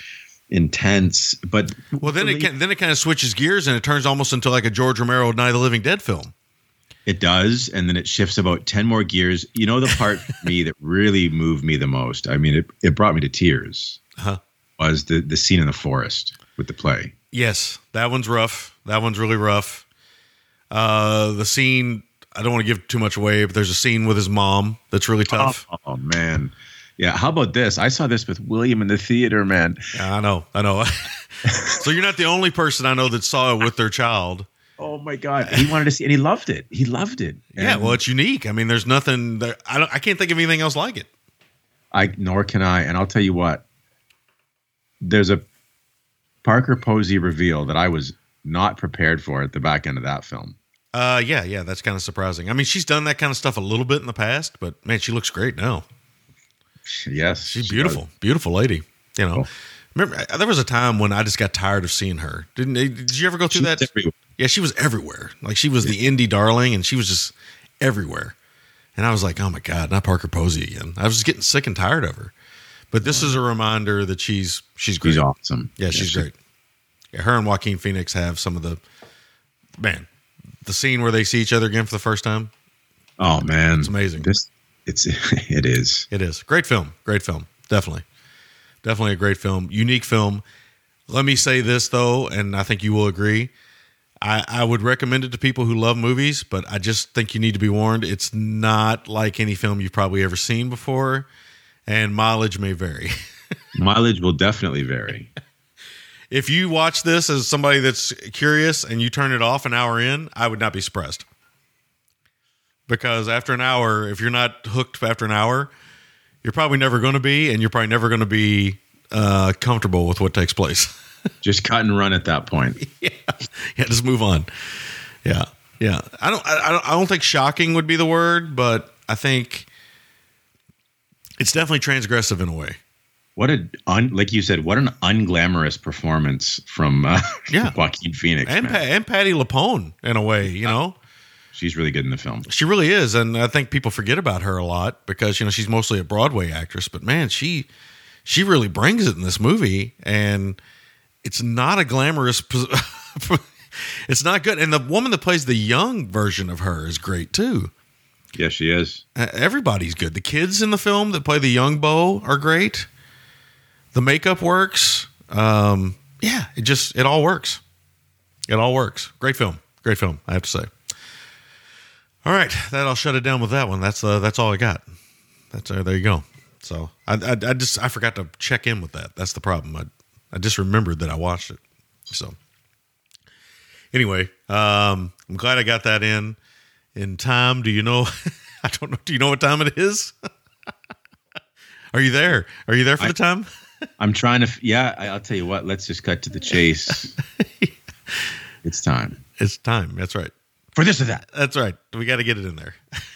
intense. But well, then it can, then it kind of switches gears and it turns almost into like a George Romero Night of the Living Dead film. It does, and then it shifts about ten more gears. You know, the part for me that really moved me the most, I mean, it, it brought me to tears, uh-huh. was the, the scene in the forest with the play. Yes, that one's rough. That one's really rough. Uh, the scene, I don't want to give too much away, but there's a scene with his mom that's really tough. Oh, oh man. Yeah, how about this? I saw this with William in the theater, man. Yeah, I know, I know. So you're not the only person I know that saw it with their child. Oh my God, he wanted to see, and he loved it. He loved it. And yeah, well, it's unique. I mean, there's nothing there. I don't. I can't think of anything else like it. I nor can I. And I'll tell you what. There's a Parker Posey reveal that I was not prepared for at the back end of that film. Uh, yeah, yeah, that's kind of surprising. I mean, she's done that kind of stuff a little bit in the past, but man, she looks great now. Yes, she's she beautiful, does. beautiful lady. You know, Oh. remember there was a time when I just got tired of seeing her. Didn't? Did you ever go through She's that? everywhere. Yeah, she was everywhere. Like she was the indie darling, and she was just everywhere. And I was like, oh my God, not Parker Posey again. I was just getting sick and tired of her. But this is a reminder that she's she's great. She's awesome. Yeah, she's she- great. Yeah, her and Joaquin Phoenix have some of the man. The scene where they see each other again for the first time. Oh man, It's amazing. This it's it is. It is great film. Great film. Definitely, definitely a great film. Unique film. Let me say this though, and I think you will agree. I, I would recommend it to people who love movies, but I just think you need to be warned. It's not like any film you've probably ever seen before, and mileage may vary. Mileage will definitely vary. If you watch this as somebody that's curious and you turn it off an hour in, I would not be surprised. Because after an hour, if you're not hooked after an hour, you're probably never going to be, and you're probably never going to be uh, comfortable with what takes place. Just cut and run at that point. yeah, yeah, just move on. Yeah, yeah. I don't, I, I don't, I don't think shocking would be the word, but I think it's definitely transgressive in a way. What a un, like you said, what an unglamorous performance from uh, Yeah. Joaquin Phoenix. And man. pa- and Patty LaPone in a way, you know. She's really good in the film. She really is, and I think people forget about her a lot because you know she's mostly a Broadway actress. But man, she she really brings it in this movie, and it's not a glamorous. It's not good, and the woman that plays the young version of her is great too. Yes, she is. Uh, Everybody's good. The kids in the film that play the young Beau are great. The makeup works. Um, yeah, it just it all works. It all works. Great film. Great film. I have to say. All right, that I'll shut it down with that one. That's uh, that's all I got. That's uh, there you go. So I, I I just I forgot to check in with that. That's the problem. I I just remembered that I watched it. So anyway, um, I'm glad I got that in in time. Do you know? I don't know. Do you know what time it is? Are you there? Are you there for I- the time? I'm trying to. Yeah, I- I'll tell you what. Let's just cut to the chase. It's time It's time. That's right. for this or that. That's right. We got to get it in there.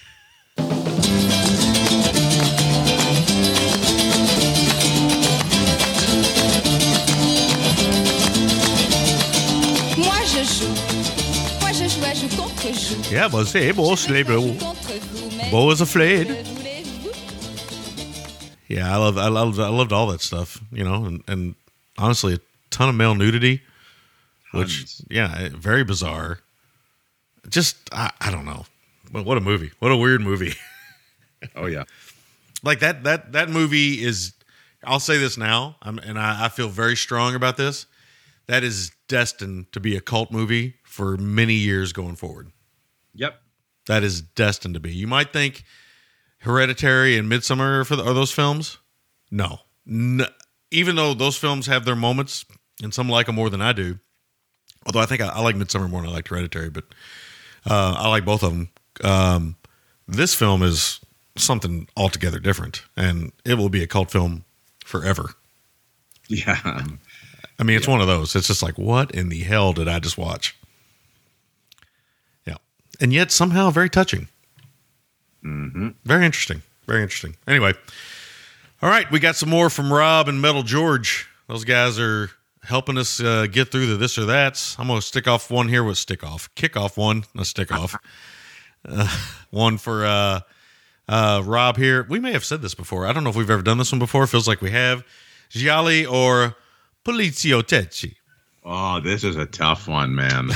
Moi je joue. Moi je joue à joue contre joue. Yeah, but say, Beau, slay, Beau. Contre vous, mais Beau is afraid. que voulez-vous? Yeah, I love, I loved, I loved all that stuff, you know, and, and honestly, a ton of male nudity, which, Tons. yeah, very bizarre. Just, I, I don't know. But what a movie! What a weird movie. Oh yeah. Like that, that, that movie is. I'll say this now, I'm, and I, I feel very strong about this. That is destined to be a cult movie for many years going forward. Yep. That is destined to be. You might think Hereditary and Midsommar are, for the, are those films. No. no. Even though those films have their moments, and some like them more than I do. Although I think I, I like Midsommar more than I like Hereditary, but uh, I like both of them. Um, this film is something altogether different, and it will be a cult film forever. Yeah. I mean, it's one of those. It's just like, what in the hell did I just watch? Yeah. And yet somehow very touching. Mm-hmm. Very interesting. Very interesting. Anyway. All right. We got some more from Rob and Metal George. Those guys are helping us uh, get through the this or that's. I'm going to stick off one here with stick off. Kick off one. No, stick off. Uh, one for uh, uh, Rob here. We may have said this before. I don't know if we've ever done this one before. Feels like we have. Gialli or Poliziotteschi. Oh, this is a tough one, man.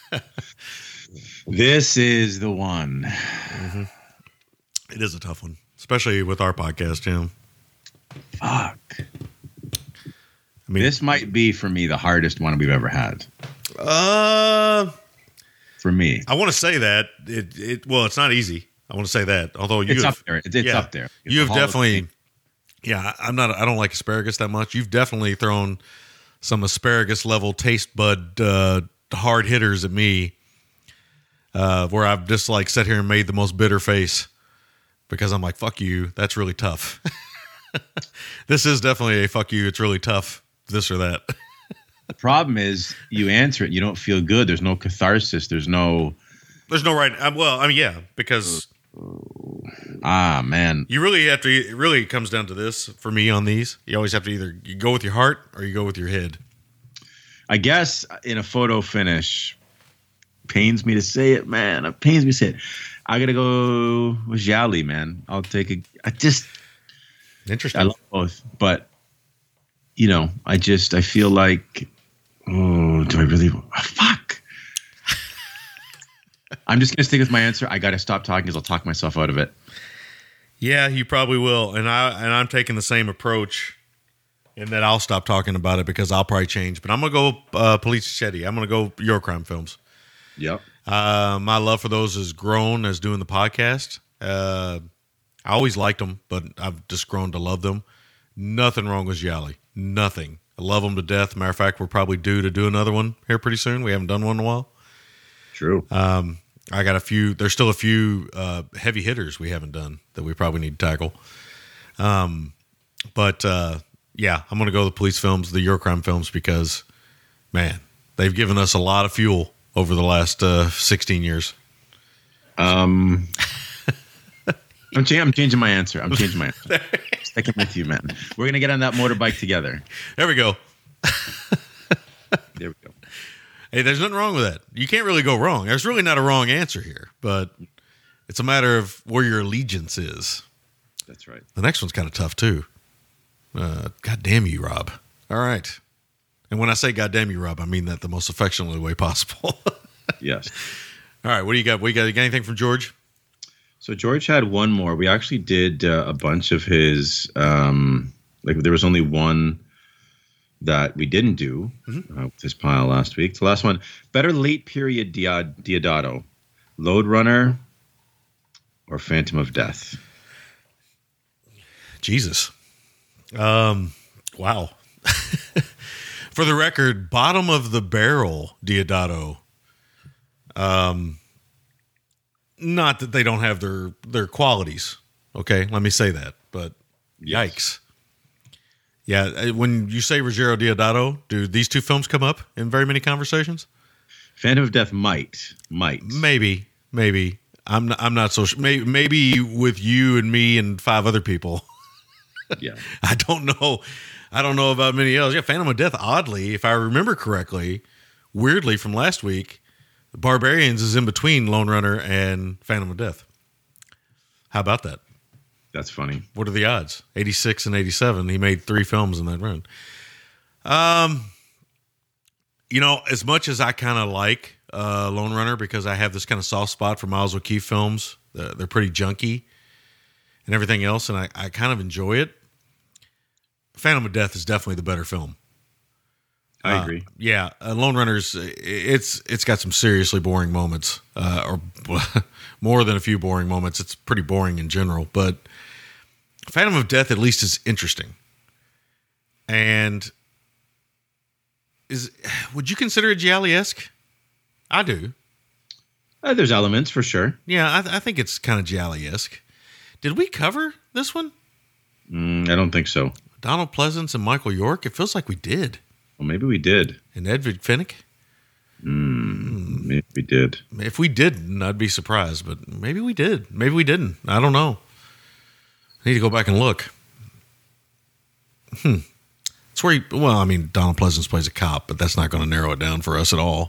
This is the one. Mm-hmm. It is a tough one, especially with our podcast, yeah. Fuck. I mean, this might be, for me, the hardest one we've ever had. Uh, for me. I want to say that. It, it Well, it's not easy. I want to say that. Although you It's have, up there. It's, it's yeah, up there. It's you have the Hall of definitely... Fame. Yeah, I'm not. I don't like asparagus that much. You've definitely thrown some asparagus level taste bud uh, hard hitters at me, uh, where I've just like sat here and made the most bitter face because I'm like, "Fuck you." That's really tough. This is definitely a fuck you. It's really tough. This or that. The problem is, you answer it, you don't feel good. There's no catharsis. There's no. There's no right. Um, well, I mean, yeah, because. Ah, man. You really have to, it really comes down to this for me on these. You always have to either you go with your heart or you go with your head. I guess in a photo finish, pains me to say it, man. It pains me to say it. I got to go with Jali, man. I'll take a, I just, Interesting. I love both. But, you know, I just, I feel like, oh, do I really, oh, fuck. I'm just going to stick with my answer. I got to stop talking because I'll talk myself out of it. Yeah, you probably will, and I and I'm taking the same approach, in that I'll stop talking about it because I'll probably change. But I'm gonna go uh, Poliziotteschi. I'm gonna go Your Crime films. Yep. Uh, my love for those has grown as doing the podcast. Uh, I always liked them, but I've just grown to love them. Nothing wrong with Jali. Nothing. I love them to death. Matter of fact, we're probably due to do another one here pretty soon. We haven't done one in a while. True. Um, I got a few. There's still a few uh, heavy hitters we haven't done that we probably need to tackle. Um, but uh, yeah, I'm going to go with the police films, the Your Crime films, because man, they've given us a lot of fuel over the last uh, sixteen years. Um, I'm, cha- I'm changing my answer. I'm changing my answer. Sticking with you, man. We're gonna get on that motorbike together. There we go. There we go. Hey, there's nothing wrong with that. You can't really go wrong. There's really not a wrong answer here, but it's a matter of where your allegiance is. That's right. The next one's kind of tough too. Uh, God damn you, Rob. All right. And when I say God damn you, Rob, I mean that the most affectionately way possible. Yes. All right. What do you got? What you got? You got anything from George? So George had one more. We actually did uh, a bunch of his. Um, like there was only one that we didn't do mm-hmm. uh, with this pile last week. The last one, better late period Diod- Diodato, Lode Runner, or Phantom of Death. Jesus. Um. Wow. For the record, bottom of the barrel Diodato. Um. Not that they don't have their their qualities. Okay, let me say that. But Yes. yikes. Yeah, when you say Ruggero Deodato, do these two films come up in very many conversations? Phantom of Death might, might. Maybe, maybe. I'm not, I'm not so sure. Maybe, maybe with you and me and five other people. Yeah. I don't know. I don't know about many else. Yeah, Phantom of Death, oddly, if I remember correctly, weirdly from last week, Barbarians is in between Lone Runner and Phantom of Death. How about that? That's funny. What are the odds? eighty-six and eighty-seven. He made three films in that run. Um, you know, as much as I kind of like uh, Lone Runner because I have this kind of soft spot for Miles O'Keefe films, they're, they're pretty junky and everything else, and I, I kind of enjoy it. Phantom of Death is definitely the better film. I Uh, agree. yeah, uh, Lone Runner's it's it's got some seriously boring moments, uh, or more than a few boring moments. It's pretty boring in general, but Phantom of Death at least is interesting. And is would you consider it Gialli-esque? I do. Uh, there's elements for sure. Yeah, I, I think it's kind of Gialli-esque. Did we cover this one? Mm, I don't think so. Donald Pleasance and Michael York? It feels like we did. Well, maybe we did. And Edward Finnick? Mm, maybe we did. If we didn't, I'd be surprised, but maybe we did. Maybe we didn't. I don't know. I need to go back and look. Hmm. It's where he, well, I mean, Donald Pleasance plays a cop, but that's not going to narrow it down for us at all.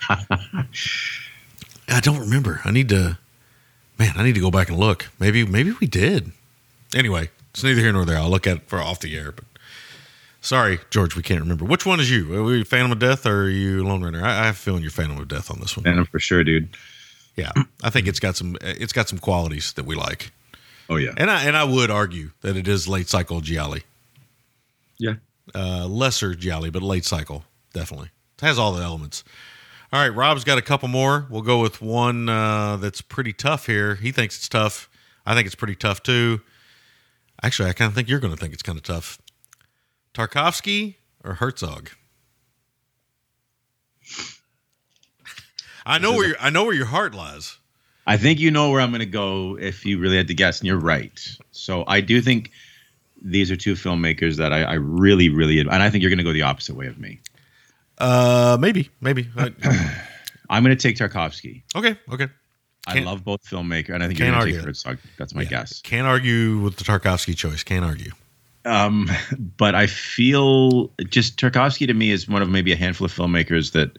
I don't remember. I need to, man, I need to go back and look. Maybe, maybe we did. Anyway, it's neither here nor there. I'll look at it for off the air, but Sorry, George, we can't remember. Which one is you? Are you Phantom of Death or are you Lone Runner? I, I have a feeling you're Phantom of Death on this one. Phantom for sure, dude. Yeah, I think it's got some it's got some qualities that we like. Oh yeah, And I and I would argue that it is late cycle Gialli. yeah. Uh, lesser Gialli, but late cycle, definitely. It has all the elements. All right, Rob's got a couple more. We'll go with one uh, that's pretty tough here. He thinks it's tough. I think it's pretty tough, too. Actually, I kind of think you're going to think it's kind of tough. Tarkovsky or Herzog? I know where your, I know where your heart lies. I think you know where I'm going to go if you really had to guess, and you're right. So I do think these are two filmmakers that I, I really, really, and I think you're going to go the opposite way of me. Uh, maybe, maybe. I'm going to take Tarkovsky. okay, okay. I Can't- love both filmmaker, and I think you're can't going to argue take it. Herzog. That's my Yeah. guess. Can't argue with the Tarkovsky choice. Can't argue. Um, but I feel just Tarkovsky to me is one of maybe a handful of filmmakers that,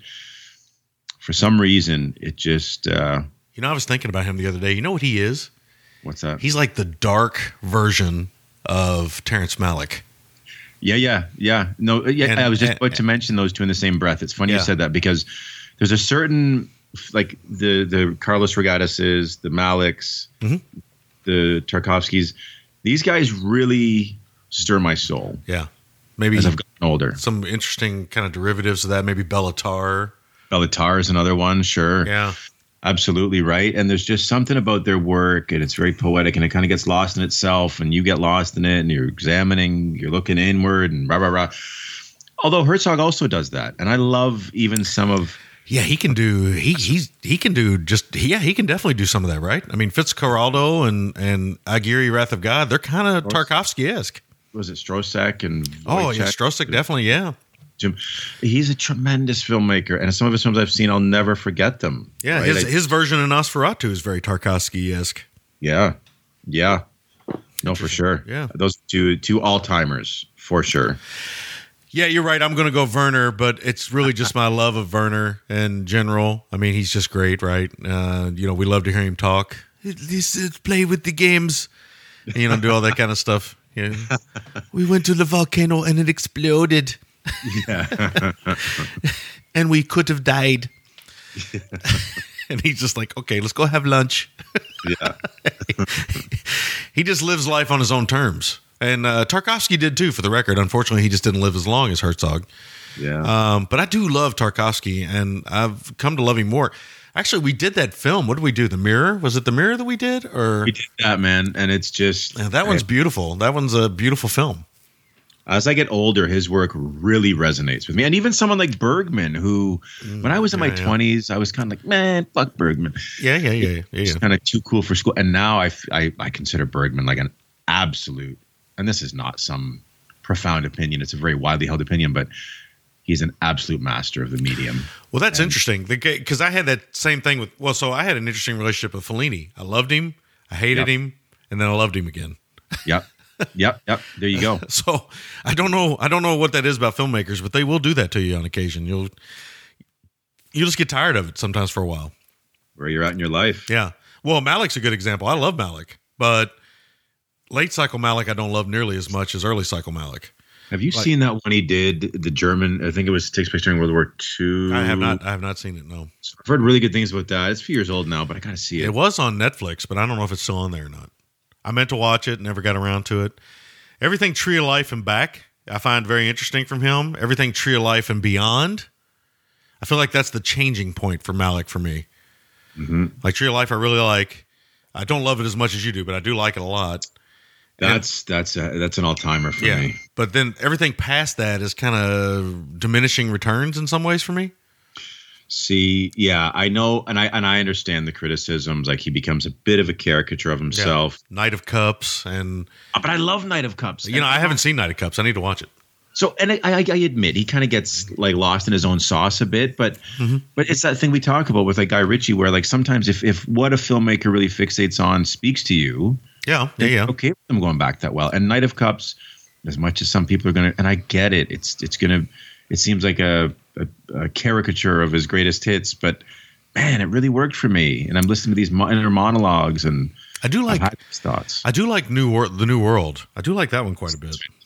for some reason, it just uh, You know, I was thinking about him the other day. You know what he is? what's that? He's like the dark version of Terrence Malick. Yeah, yeah, yeah. No, yeah. And- I was just and- about to mention those two in the same breath. It's funny Yeah. you said that because there's a certain like the the Carlos Regatises, the Malicks, Mhm. the Tarkovskys. These guys really stir my soul Yeah. Maybe as I've gotten older. some interesting kind of derivatives of that. Maybe Bellatar. Bellatar is another one, sure. Yeah. Absolutely right. And there's just something about their work, and it's very poetic, and it kind of gets lost in itself, and you get lost in it, and you're examining, you're looking inward, and rah, rah, rah. Although Herzog also does that. And I love even some of, Yeah, he can do he he's he can do just yeah, he can definitely do some of that, right? I mean, Fitzcarraldo and and Aguirre Wrath of God, they're kind of Tarkovsky-esque. was it Strosek and Oh, yeah, Wojciech? Strosek definitely, yeah. Jim, he's a tremendous filmmaker, and some of his films I've seen, I'll never forget them. Yeah, right? his I- his version of Nosferatu is very Tarkovsky-esque. yeah, yeah, no, for sure. Yeah. those two two all timers for sure. Yeah, you're right. I'm going to go Werner, but it's really just my love of Werner in general. I mean, he's just great, right? Uh, you know, we love to hear him talk. This is play with the games, you know, do all that kind of stuff. Yeah. We went to the volcano and it exploded. Yeah, And we could have died. And he's just like, okay, let's go have lunch. yeah, He just lives life on his own terms. And uh, Tarkovsky did too, for the record. Unfortunately, he just didn't live as long as Herzog. yeah. Um, but I do love Tarkovsky, and I've come to love him more. Actually, we did that film. What did we do? The Mirror? Was it The Mirror that we did? Or we did that, man, and it's just Yeah, that one's beautiful. That one's a beautiful film. as I get older, his work really resonates with me. And even someone like Bergman, who, when I was in my yeah, yeah. twenties, I was kind of like, man, fuck Bergman. Yeah, yeah, yeah, yeah. It's yeah. kind of too cool for school. And now I, f- I, I consider Bergman like an absolute, and this is not some profound opinion. It's a very widely held opinion, but he's an absolute master of the medium. Well, that's interesting because I had that same thing with. Well, so I had an interesting relationship with Fellini. I loved him, I hated Yep. him, and then I loved him again. Yep. Yep. Yep. There you go. So I don't know. I don't know what that is about filmmakers, but they will do that to you on occasion. You'll you just get tired of it sometimes for a while. Where you're at in your life. Yeah. Well, Malick's a good example. I love Malick, but late cycle Malick I don't love nearly as much as early cycle Malick. Have you Like- seen that one he did, the German, I think it was takes place during World War Two. I have not. I have not seen it. No, I've heard really good things about that. It's a few years old now, but I gotta see it. it was on Netflix, but I don't know if it's still on there or not. I meant to watch it, never got around to it. Everything Tree of Life and back, I find very interesting from him. Everything Tree of Life and beyond, I feel like that's the changing point for Malick for me. Mm-hmm. Like Tree of Life, I really like. I don't love it as much as you do, but I do like it a lot. That's that's a, that's an all timer for Yeah, me. but then everything past that is kind of diminishing returns in some ways for me. See, yeah, I know, and I and I understand the criticisms. Like he becomes a bit of a caricature of himself. Yeah. Knight of Cups, and But I love Knight of Cups. you know I haven't seen Knight of Cups. I need to watch it. So, and I, I, I admit he kind of gets like lost in his own sauce a bit, but Mm-hmm. but it's that thing we talk about with like Guy Ritchie, where like sometimes if if what a filmmaker really fixates on speaks to you, Yeah, yeah, yeah. okay with them going back that well. And Knight of Cups, as much as some people are gonna, and I get it, it's it's gonna, it seems like a, a, a caricature of his greatest hits, but man, it really worked for me. And I'm listening to these mo- inner monologues, and I do I've like had these thoughts. I do like New Wor- the New World. I do like that one quite a bit.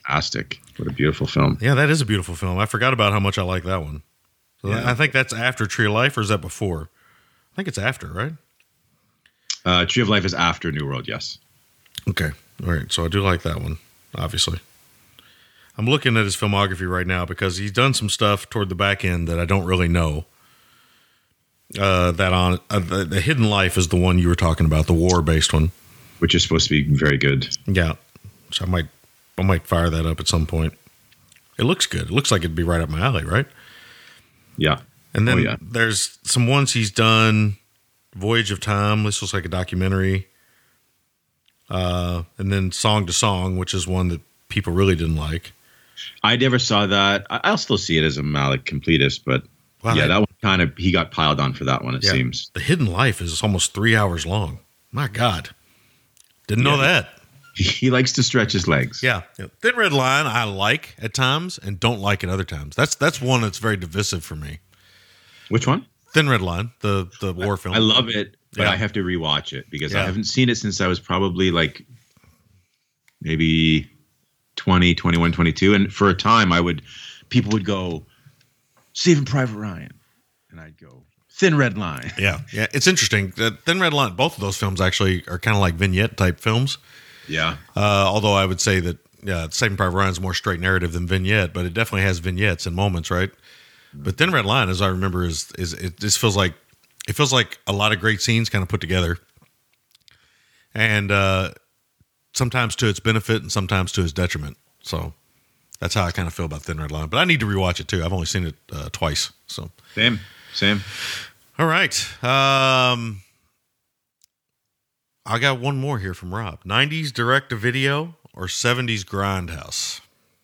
fantastic. What a beautiful film. Yeah, that is a beautiful film. I forgot about how much I like that one. So Yeah. I think that's after Tree of Life, or is that before? I think it's after, right? Uh, Tree of Life is after New World, yes. Okay. All right. So I do like that one, obviously. I'm looking at his filmography right now because he's done some stuff toward the back end that I don't really know. Uh, that on uh, the, the Hidden Life is the one you were talking about, the war-based one. Which is supposed to be very good. Yeah. So I might, I might fire that up at some point. It looks good. It looks like it'd be right up my alley, right? Yeah. And then Oh, yeah. there's some ones he's done. Voyage of Time. This looks like a documentary. Uh, and then Song to Song, which is one that people really didn't like. I never saw that. I- I'll still see it as a Malick completist, but Wow, yeah, that- that one kind of, he got piled on for that one, it Yeah. seems. The Hidden Life is almost three hours long. My God. Didn't know Yeah. that. He likes to stretch his legs. Yeah. Thin Red Line I like at times and don't like at other times. That's that's one that's very divisive for me. Which one? Thin Red Line, the, the war film. I love it, but Yeah. I have to rewatch it because I Yeah. haven't seen it since I was probably like maybe twenty, twenty-one, twenty-two. And for a time, I would, people would go, Saving Private Ryan. And I'd go, Thin Red Line. Yeah. Yeah. It's interesting. Uh, Thin Red Line, both of those films actually are kind of like vignette type films. Yeah. Uh, although I would say that, yeah, Saving Private Ryan is more straight narrative than vignette, but it definitely has vignettes and moments, right? But Thin Red Line, as I remember, is is it just feels like it feels like a lot of great scenes kind of put together, and uh, sometimes to its benefit and sometimes to its detriment. So that's how I kind of feel about Thin Red Line. But I need to rewatch it too. I've only seen it uh, twice. So Same. Same. all right, um, I got one more here from Rob. nineties direct to video or seventies grindhouse?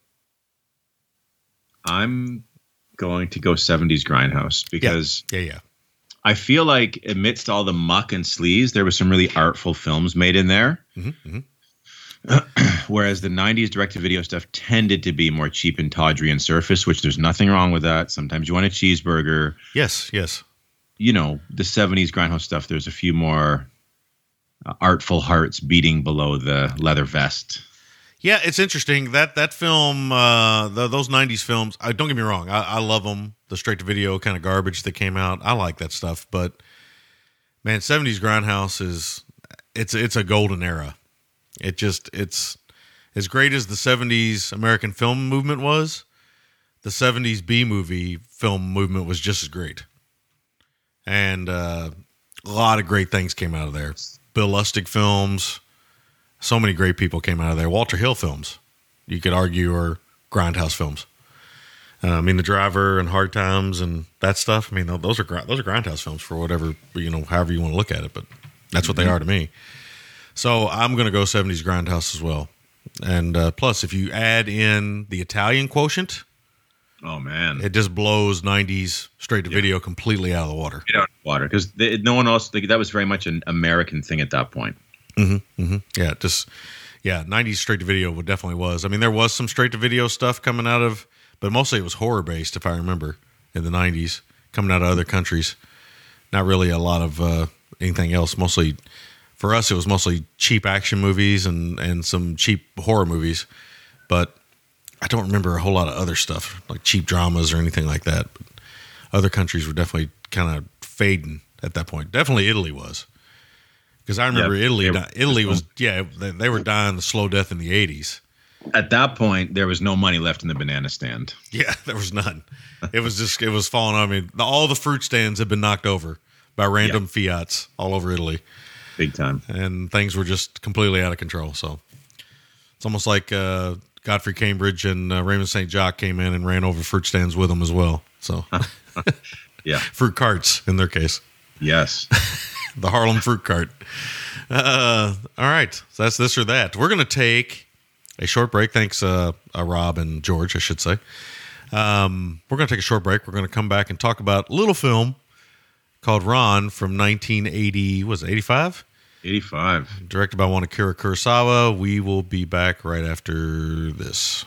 I'm going to go seventies Grindhouse because Yeah, yeah. I feel like amidst all the muck and sleaze, there was some really artful films made in there. Mm-hmm, Whereas the nineties direct-to-video stuff tended to be more cheap and tawdry and surface, which there's nothing wrong with that. Sometimes you want a cheeseburger. Yes, yes. You know, the seventies Grindhouse stuff, there's a few more uh, artful hearts beating below the leather vest. Yeah, it's interesting that that film, uh, the, those nineties films. Uh, don't get me wrong, I, I love them. The straight to video kind of garbage that came out, I like that stuff. But man, seventies Grindhouse is it's it's a golden era. It just it's as great as the seventies American film movement was. The seventies B movie film movement was just as great, and uh, a lot of great things came out of there. Bill Lustig films. So many great people came out of there. Walter Hill films, you could argue, are Grindhouse films. Uh, I mean, The Driver and Hard Times and that stuff. I mean, tho- those are gr- those are Grindhouse films for whatever, you know, however you want to look at it. But that's what they are to me. So I'm going to go seventies Grindhouse as well. And uh, plus, if you add in the Italian quotient, Oh, man. it just blows nineties straight to video completely out of the water. Get out of the water. Because no one else, like, that was very much an American thing at that point. Yeah, just yeah, nineties straight to video would definitely was. I mean, there was some straight to video stuff coming out of, but mostly it was horror based, if I remember, in the nineties, coming out of other countries. Not really a lot of uh, anything else. Mostly for us, it was mostly cheap action movies and and some cheap horror movies. But I don't remember a whole lot of other stuff like cheap dramas or anything like that. But other countries were definitely kind of fading at that point. Definitely Italy was. Because I remember Yeah, Italy, they were- Italy was yeah, they, they were dying the slow death in the eighties. At that point, there was no money left in the banana stand. Yeah, there was none. It was just it was falling. I mean, the, all the fruit stands had been knocked over by random Fiats all over Italy, Big time. and things were just completely out of control. So it's almost like uh, Godfrey Cambridge and uh, Raymond Saint Jacques came in and ran over fruit stands with them as well. So Yeah. fruit carts in their case. Yes. The Harlem Fruit Cart. Uh, all right. So that's this or that. We're going to take a short break. Thanks, uh, uh, Rob and George, I should say. Um, we're going to take a short break. We're going to come back and talk about a little film called Ron from nineteen eighty. Was it eighty-five? eighty-five. Directed by one Akira Kurosawa. We will be back right after this.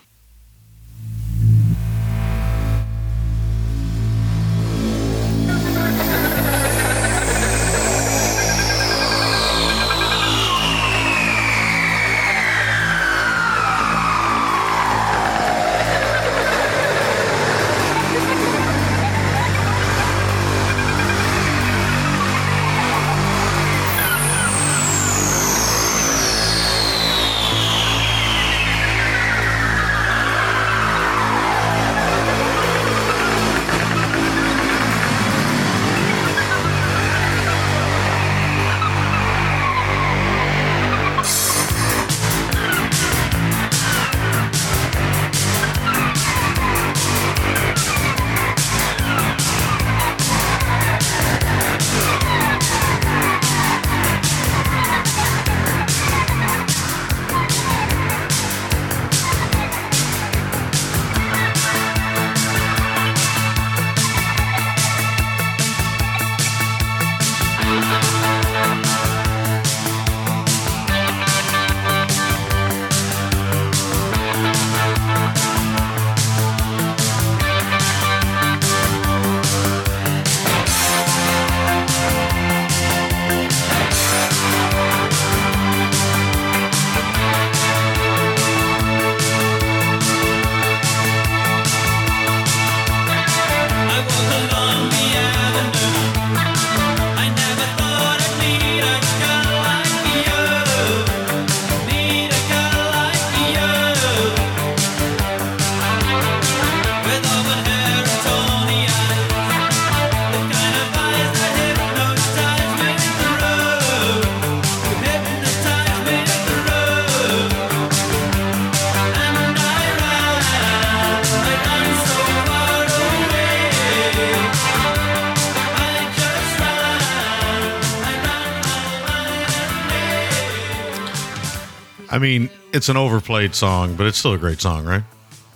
I mean, it's an overplayed song, but it's still a great song, right?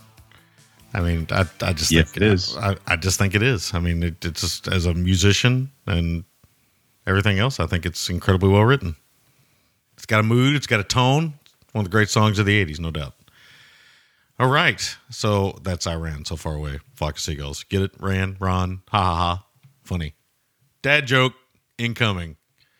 I mean, I, I just yes, think it is. I, I just think it is. I mean, it, it's just as a musician and everything else, I think it's incredibly well written. It's got a mood. It's got a tone. One of the great songs of the eighties, no doubt. All right. So that's Iran, So Far Away. Flock of Seagulls. Get it? Ran, Ron. Ha ha ha. Funny. Dad joke incoming.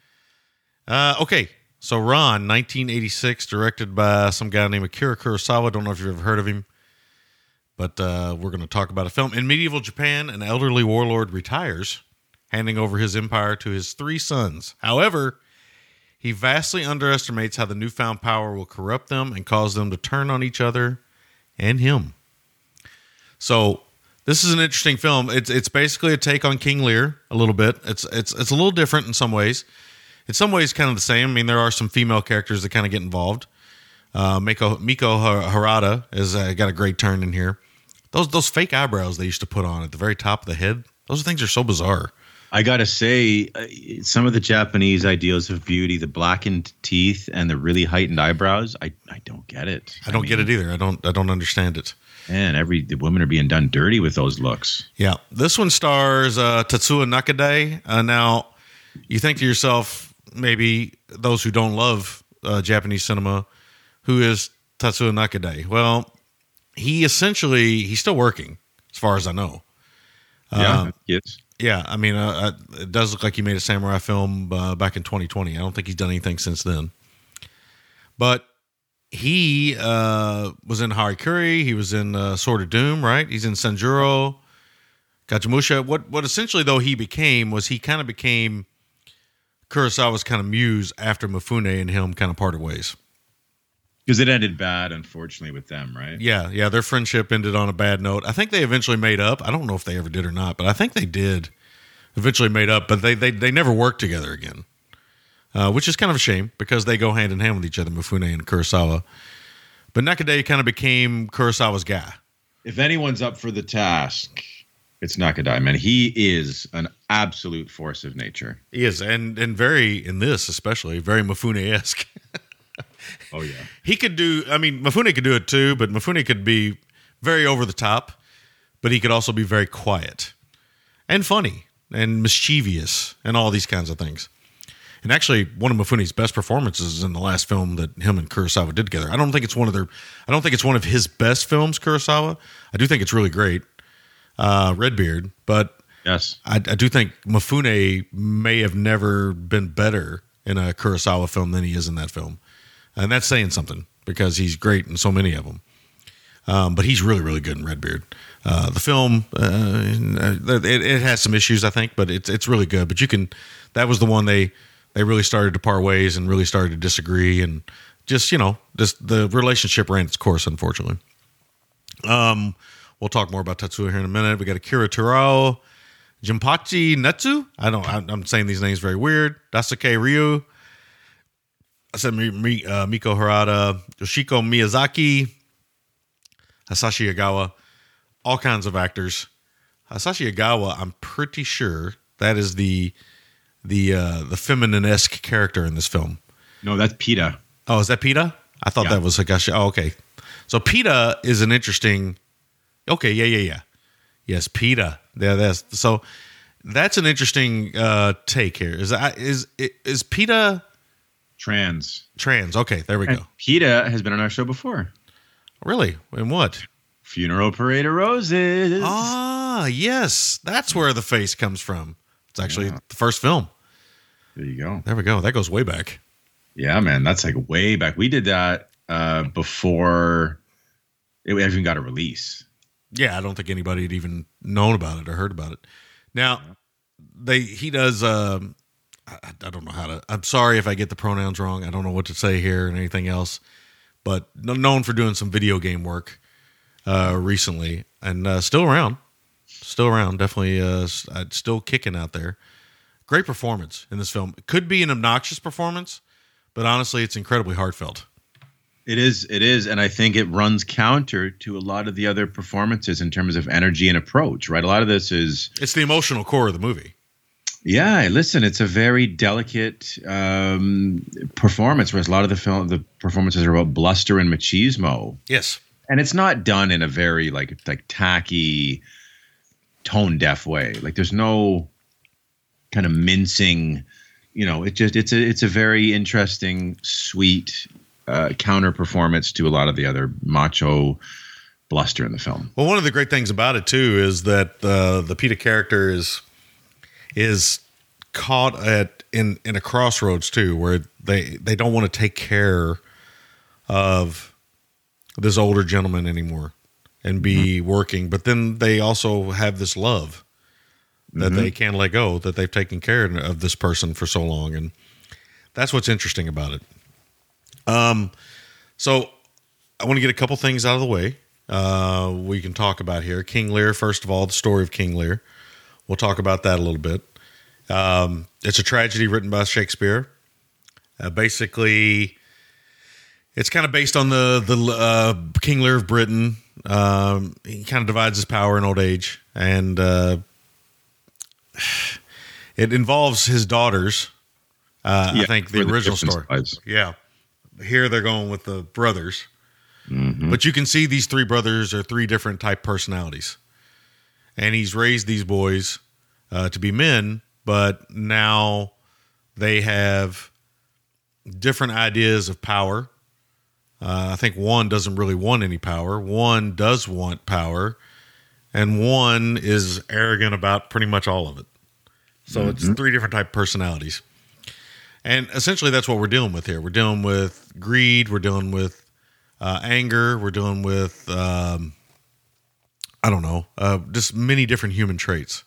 Uh, okay. So Ron, nineteen eighty-six, directed by some guy named Akira Kurosawa. Don't know if you've ever heard of him. But uh, we're going to talk about a film. In medieval Japan, an elderly warlord retires, handing over his empire to his three sons. However, he vastly underestimates how the newfound power will corrupt them and cause them to turn on each other and him. So this is an interesting film. It's it's basically a take on King Lear a little bit. It's it's it's a little different in some ways. In some ways, kind of the same. I mean, there are some female characters that kind of get involved. Uh, Miko Miko Harada has uh, got a great turn in here. Those those fake eyebrows they used to put on at the very top of the head, those things are so bizarre. I gotta say, uh, some of the Japanese ideals of beauty, the blackened teeth and the really heightened eyebrows, I, I don't get it. I don't I mean, get it either. I don't I don't understand it. Man, every the women are being done dirty with those looks. Yeah, this one stars uh, Tatsuya Nakade. Uh, now, you think to yourself, maybe those who don't love uh, Japanese cinema, who is Tatsuya Nakade? Well, he essentially he's still working, as far as I know. Yeah, um, yes. Yeah, I mean, uh, it does look like he made a samurai film uh, back in twenty twenty. I don't think he's done anything since then. But he uh, was in Harikuri. He was in uh, Sword of Doom, right? He's in Sanjuro, Gachamusha. What, what essentially, though, he became was he kind of became Kurosawa's kind of muse after Mifune and him kind of parted ways. Because it ended bad, unfortunately, with them, right? Yeah, yeah. Their friendship ended on a bad note. I think they eventually made up. I don't know if they ever did or not, but I think they did eventually made up. But they they, they never worked together again, uh, which is kind of a shame because they go hand in hand with each other, Mifune and Kurosawa. But Nakade kind of became Kurosawa's guy. If anyone's up for the task, it's Nakade, man. He is an absolute force of nature. He is, and and very, in this especially, very Mifune-esque. Oh, yeah. He could do, I mean, Mifune could do it too, but Mifune could be very over the top, but he could also be very quiet and funny and mischievous and all these kinds of things. And actually, one of Mifune's best performances is in the last film that him and Kurosawa did together. I don't think it's one of their, I don't think it's one of his best films, Kurosawa. I do think it's really great, uh, Redbeard, but yes, I, I do think Mifune may have never been better in a Kurosawa film than he is in that film. And that's saying something because he's great in so many of them. Um, but he's really, really good in Redbeard. Uh, the film, uh, it, it has some issues, I think, but it's it's really good. But you can, that was the one they they really started to part ways and really started to disagree, and just you know, just the relationship ran its course, unfortunately. Um, we'll talk more about Tatsuya here in a minute. We got Akira Terao, Jinpachi Netsu. I don't. I'm saying these names very weird. Daisuke Ryu. I said uh, Miko Harada, Yoshiko Miyazaki, Hasashi Agawa, all kinds of actors. Hasashi Agawa, I'm pretty sure that is the the uh, the feminine-esque character in this film. No, that's Pita. Oh, is that Pita? I thought yeah. that was Hagashi. Oh, okay. So Pita is an interesting. Okay, yeah, yeah, yeah. Yes, Pita. Yeah, that's so. That's an interesting uh, take here. Is that is is Pita? Trans. Trans. Okay, there we and go. Pita has been on our show before. Really? In what? Funeral Parade of Roses. Ah, yes. That's where the face comes from. It's actually yeah. the first film. There you go. There we go. That goes way back. Yeah, man. That's like way back. We did that uh, before it even got a release. Yeah, I don't think anybody had even known about it or heard about it. Now, they he does... Um, I, I don't know how to. I'm sorry if I get the pronouns wrong. I don't know what to say here and anything else. But known for doing some video game work uh, recently, and uh, still around, still around. Definitely, uh, still kicking out there. Great performance in this film. It could be an obnoxious performance, but honestly, it's incredibly heartfelt. It is. It is, and I think it runs counter to a lot of the other performances in terms of energy and approach. Right, a lot of this is it's the emotional core of the movie. Yeah, listen, it's a very delicate um, performance, whereas a lot of the film, the performances are about bluster and machismo. Yes. And it's not done in a very like like tacky, tone deaf way. Like there's no kind of mincing, you know. It just it's a it's a very interesting, sweet uh, counter performance to a lot of the other macho bluster in the film. Well, one of the great things about it too is that uh, the PETA character is is caught at in in a crossroads too, where they they don't want to take care of this older gentleman anymore and be mm-hmm. working, but then they also have this love that mm-hmm. they can't let go, that they've taken care of this person for so long. And that's what's interesting about it. Um, so I want to get a couple things out of the way. Uh, we can talk about here. King Lear, first of all, the story of King Lear. We'll talk about that a little bit. Um, it's a tragedy written by Shakespeare. Uh, basically, it's kind of based on the the uh, King Lear of Britain. Um, he kind of divides his power in old age, and uh, it involves his daughters. Uh, yeah, I think the original the story. Sides. Yeah, here they're going with the brothers, mm-hmm. but you can see these three brothers are three different type personalities, and he's raised these boys uh, to be men, but now they have different ideas of power. Uh, I think one doesn't really want any power. One does want power, and one is arrogant about pretty much all of it. So mm-hmm. it's three different type of personalities. And essentially that's what we're dealing with here. We're dealing with greed. We're dealing with uh, anger. We're dealing with, um, I don't know, uh, just many different human traits.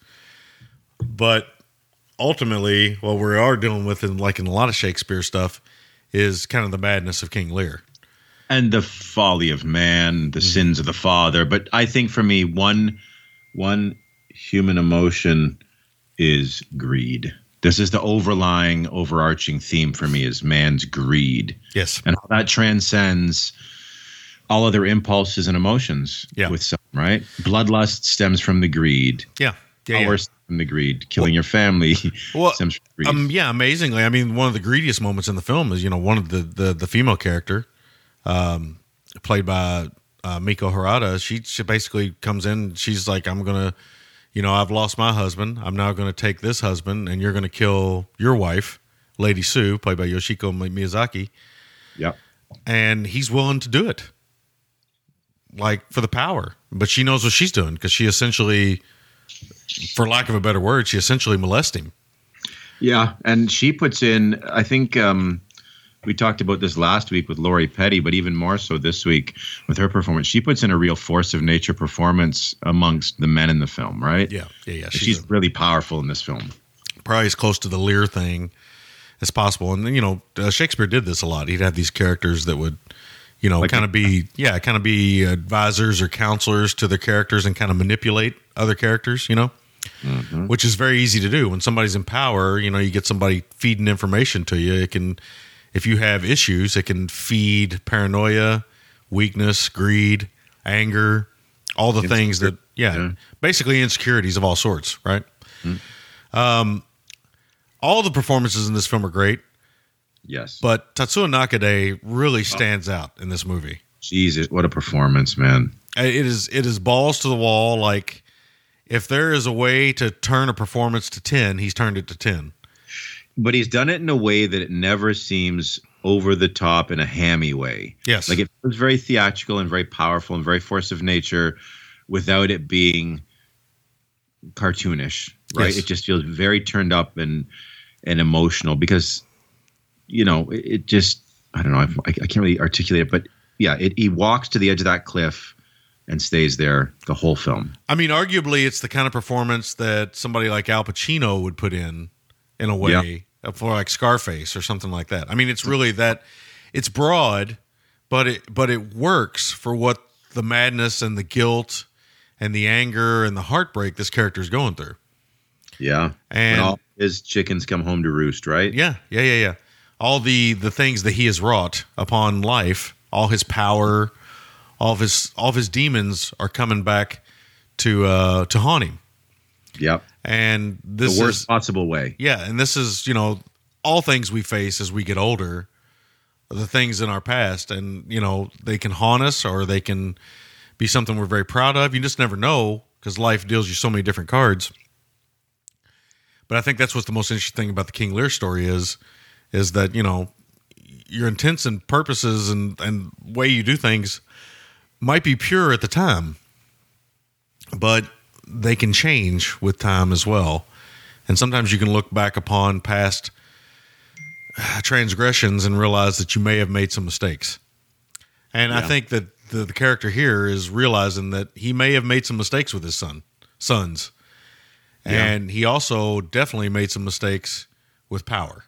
But ultimately, what we are dealing with, in like in a lot of Shakespeare stuff, is kind of the madness of King Lear. And the folly of man, the mm-hmm. sins of the father. But I think for me, one one human emotion is greed. This is the overlying, overarching theme for me, is man's greed. Yes. And how that transcends all other impulses and emotions yeah. with some, right? Bloodlust stems from the greed. Yeah. Yeah, Power yeah. stems from the greed. Killing well, your family well, stems from greed. Um, yeah, amazingly. I mean, one of the greediest moments in the film is, you know, one of the, the, the female character, um, played by uh, Miko Harada, she, she basically comes in, she's like, I'm going to, you know, I've lost my husband. I'm now going to take this husband, and you're going to kill your wife, Lady Sue, played by Yoshiko Miyazaki. Yep. And he's willing to do it, like, for the power. But she knows what she's doing, because she essentially, for lack of a better word, she essentially molests him. Yeah, and she puts in, I think um, we talked about this last week with Lori Petty, but even more so this week with her performance. She puts in a real force of nature performance amongst the men in the film, right? Yeah, yeah, yeah. She's, She's a, really powerful in this film. Probably as close to the Lear thing as possible. And, you know, uh, Shakespeare did this a lot. He'd have these characters that would, you know, Like kind of be, yeah, kind of be advisors or counselors to their characters and kind of manipulate other characters, you know? Mm-hmm. Which is very easy to do. When somebody's in power, you know, you get somebody feeding information to you. It can, if you have issues, it can feed paranoia, weakness, greed, anger, all the things that, yeah, yeah, basically insecurities of all sorts, right? Mm-hmm. Um, all the performances in this film are great. Yes. But Tatsuo Nakade really stands out in this movie. Jesus, what a performance, man. It is, it is balls to the wall. Like, if there is a way to turn a performance to ten, he's turned it to ten. But he's done it in a way that it never seems over the top in a hammy way. Yes. Like, it was very theatrical and very powerful and very force of nature without it being cartoonish, right? Yes. It just feels very turned up and and emotional because, you know, it, it just, I don't know, I, I can't really articulate it, but yeah, it, he walks to the edge of that cliff and stays there the whole film. I mean, arguably, it's the kind of performance that somebody like Al Pacino would put in, in a way, yeah. for like Scarface or something like that. I mean, it's really that, it's broad, but it but it works for what the madness and the guilt and the anger and the heartbreak this character is going through. Yeah, and when all his chickens come home to roost, right? Yeah, yeah, yeah, yeah. All the the things that he has wrought upon life, all his power, all of his all of his demons are coming back to uh, to haunt him. Yep. And this The worst is possible way. yeah, and this is, you know, all things we face as we get older, the things in our past, and you know, they can haunt us or they can be something we're very proud of. You just never know because life deals you so many different cards. But I think that's what's the most interesting thing about the King Lear story is, is that, you know, your intents and purposes and, and way you do things might be pure at the time, but they can change with time as well. And sometimes you can look back upon past transgressions and realize that you may have made some mistakes. And yeah. I think that the, the character here is realizing that he may have made some mistakes with his son, sons. And yeah. he also definitely made some mistakes with power.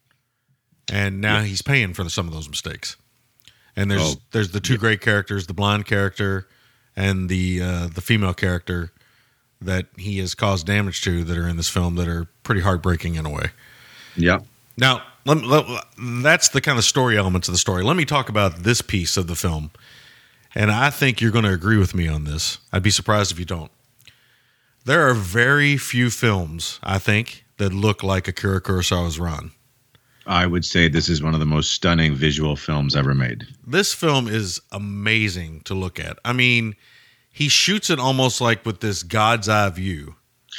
And now yes. he's paying for some of those mistakes. And there's oh, there's the two yeah. great characters, the blonde character and the uh, the female character that he has caused damage to that are in this film that are pretty heartbreaking in a way. Yeah. Now, let, let, that's the kind of story elements of the story. Let me talk about this piece of the film. And I think you're going to agree with me on this. I'd be surprised if you don't. There are very few films, I think, that look like Akira Kurosawa's Ran. I would say this is one of the most stunning visual films ever made. This film is amazing to look at. I mean, he shoots it almost like with this God's eye view.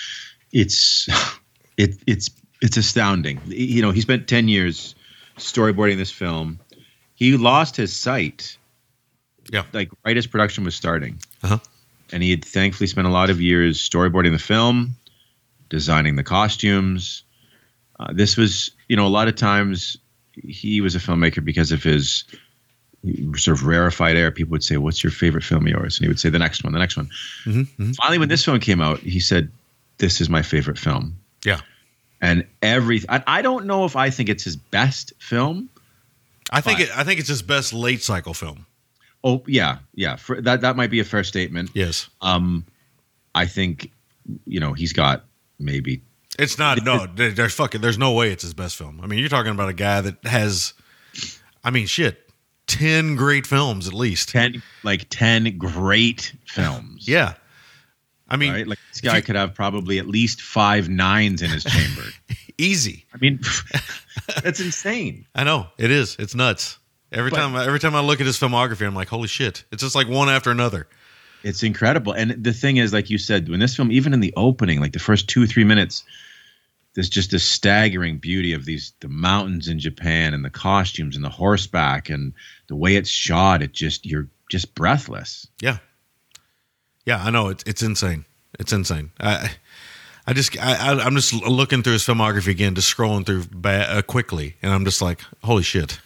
It's it it's it's astounding. You know, he spent ten years storyboarding this film. He lost his sight. Yeah. Like right as production was starting. Uh-huh. And he had thankfully spent a lot of years storyboarding the film, designing the costumes. Uh, this was, you know, a lot of times he was a filmmaker because of his sort of rarefied air. People would say, "What's your favorite film of yours?" And he would say, "The next one, the next one." Mm-hmm, mm-hmm. Finally, when this film came out, he said, "This is my favorite film." Yeah. And every, I, I don't know if I think it's his best film. I think it, I think it's his best late cycle film. Oh yeah, yeah. For, that that might be a fair statement. Yes. Um, I think, you know, he's got maybe. It's not. No, there's fucking. There's no way it's his best film. I mean, you're talking about a guy that has. I mean, shit, ten great films at least. Ten, like ten great films. Yeah. I mean, right? Like this guy you, could have probably at least five nines in his chamber. Easy. I mean, that's insane. I know it is. It's nuts. Every but, time, every time I look at his filmography, I'm like, holy shit! It's just like one after another. It's incredible. And the thing is, like you said, when this film, even in the opening, like the first two or three minutes, there's just a staggering beauty of these the mountains in Japan and the costumes and the horseback and the way it's shot. It just you're just breathless. Yeah, yeah, I know. It's it's insane. It's insane. I I just I I'm just looking through his filmography again, just scrolling through ba- uh, quickly, and I'm just like, holy shit.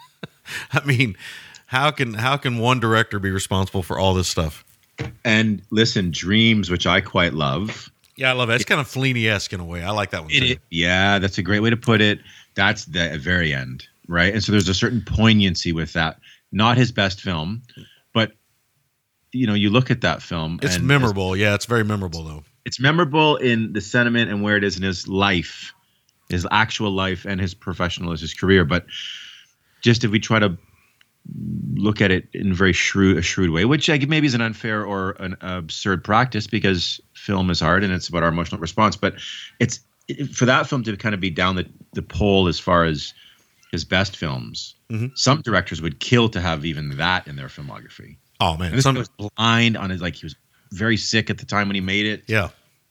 I mean, how can how can one director be responsible for all this stuff? And listen, Dreams, which I quite love. Yeah, I love it. It's kind of Fellini-esque in a way. I like that one too. It, yeah, that's a great way to put it. That's the very end, right? And so there's a certain poignancy with that. Not his best film, but you know, you look at that film. It's and memorable. Yeah, it's very memorable though. It's memorable in the sentiment and where it is in his life, his actual life, and his professional, his career. But just if we try to look at it in a very shrewd, a shrewd way, which I maybe is an unfair or an absurd practice because film is hard and it's about our emotional response. But it's for that film to kind of be down the, the pole as far as his best films. Mm-hmm. Some directors would kill to have even that in their filmography. Oh man, and this Some, guy was blind on his, like he was very sick at the time when he made it. Yeah,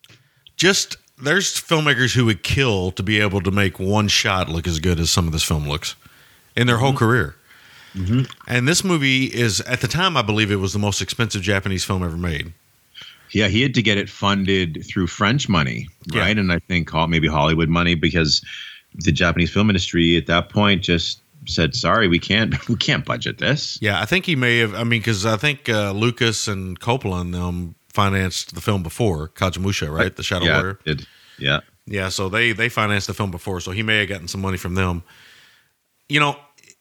just there's filmmakers who would kill to be able to make one shot look as good as some of this film looks in their mm-hmm. whole career. Mm-hmm. And this movie is, at the time, I believe it was the most expensive Japanese film ever made. Yeah, he had to get it funded through French money, right? Yeah. And I think maybe Hollywood money, because the Japanese film industry at that point just said, "Sorry, we can't, we can't budget this." Yeah, I think he may have. I mean, because I think uh, Lucas and Coppola and them financed the film before Kagemusha, right? The Shadow yeah, Warrior. Did. Yeah, yeah. So they they financed the film before, so he may have gotten some money from them. You know.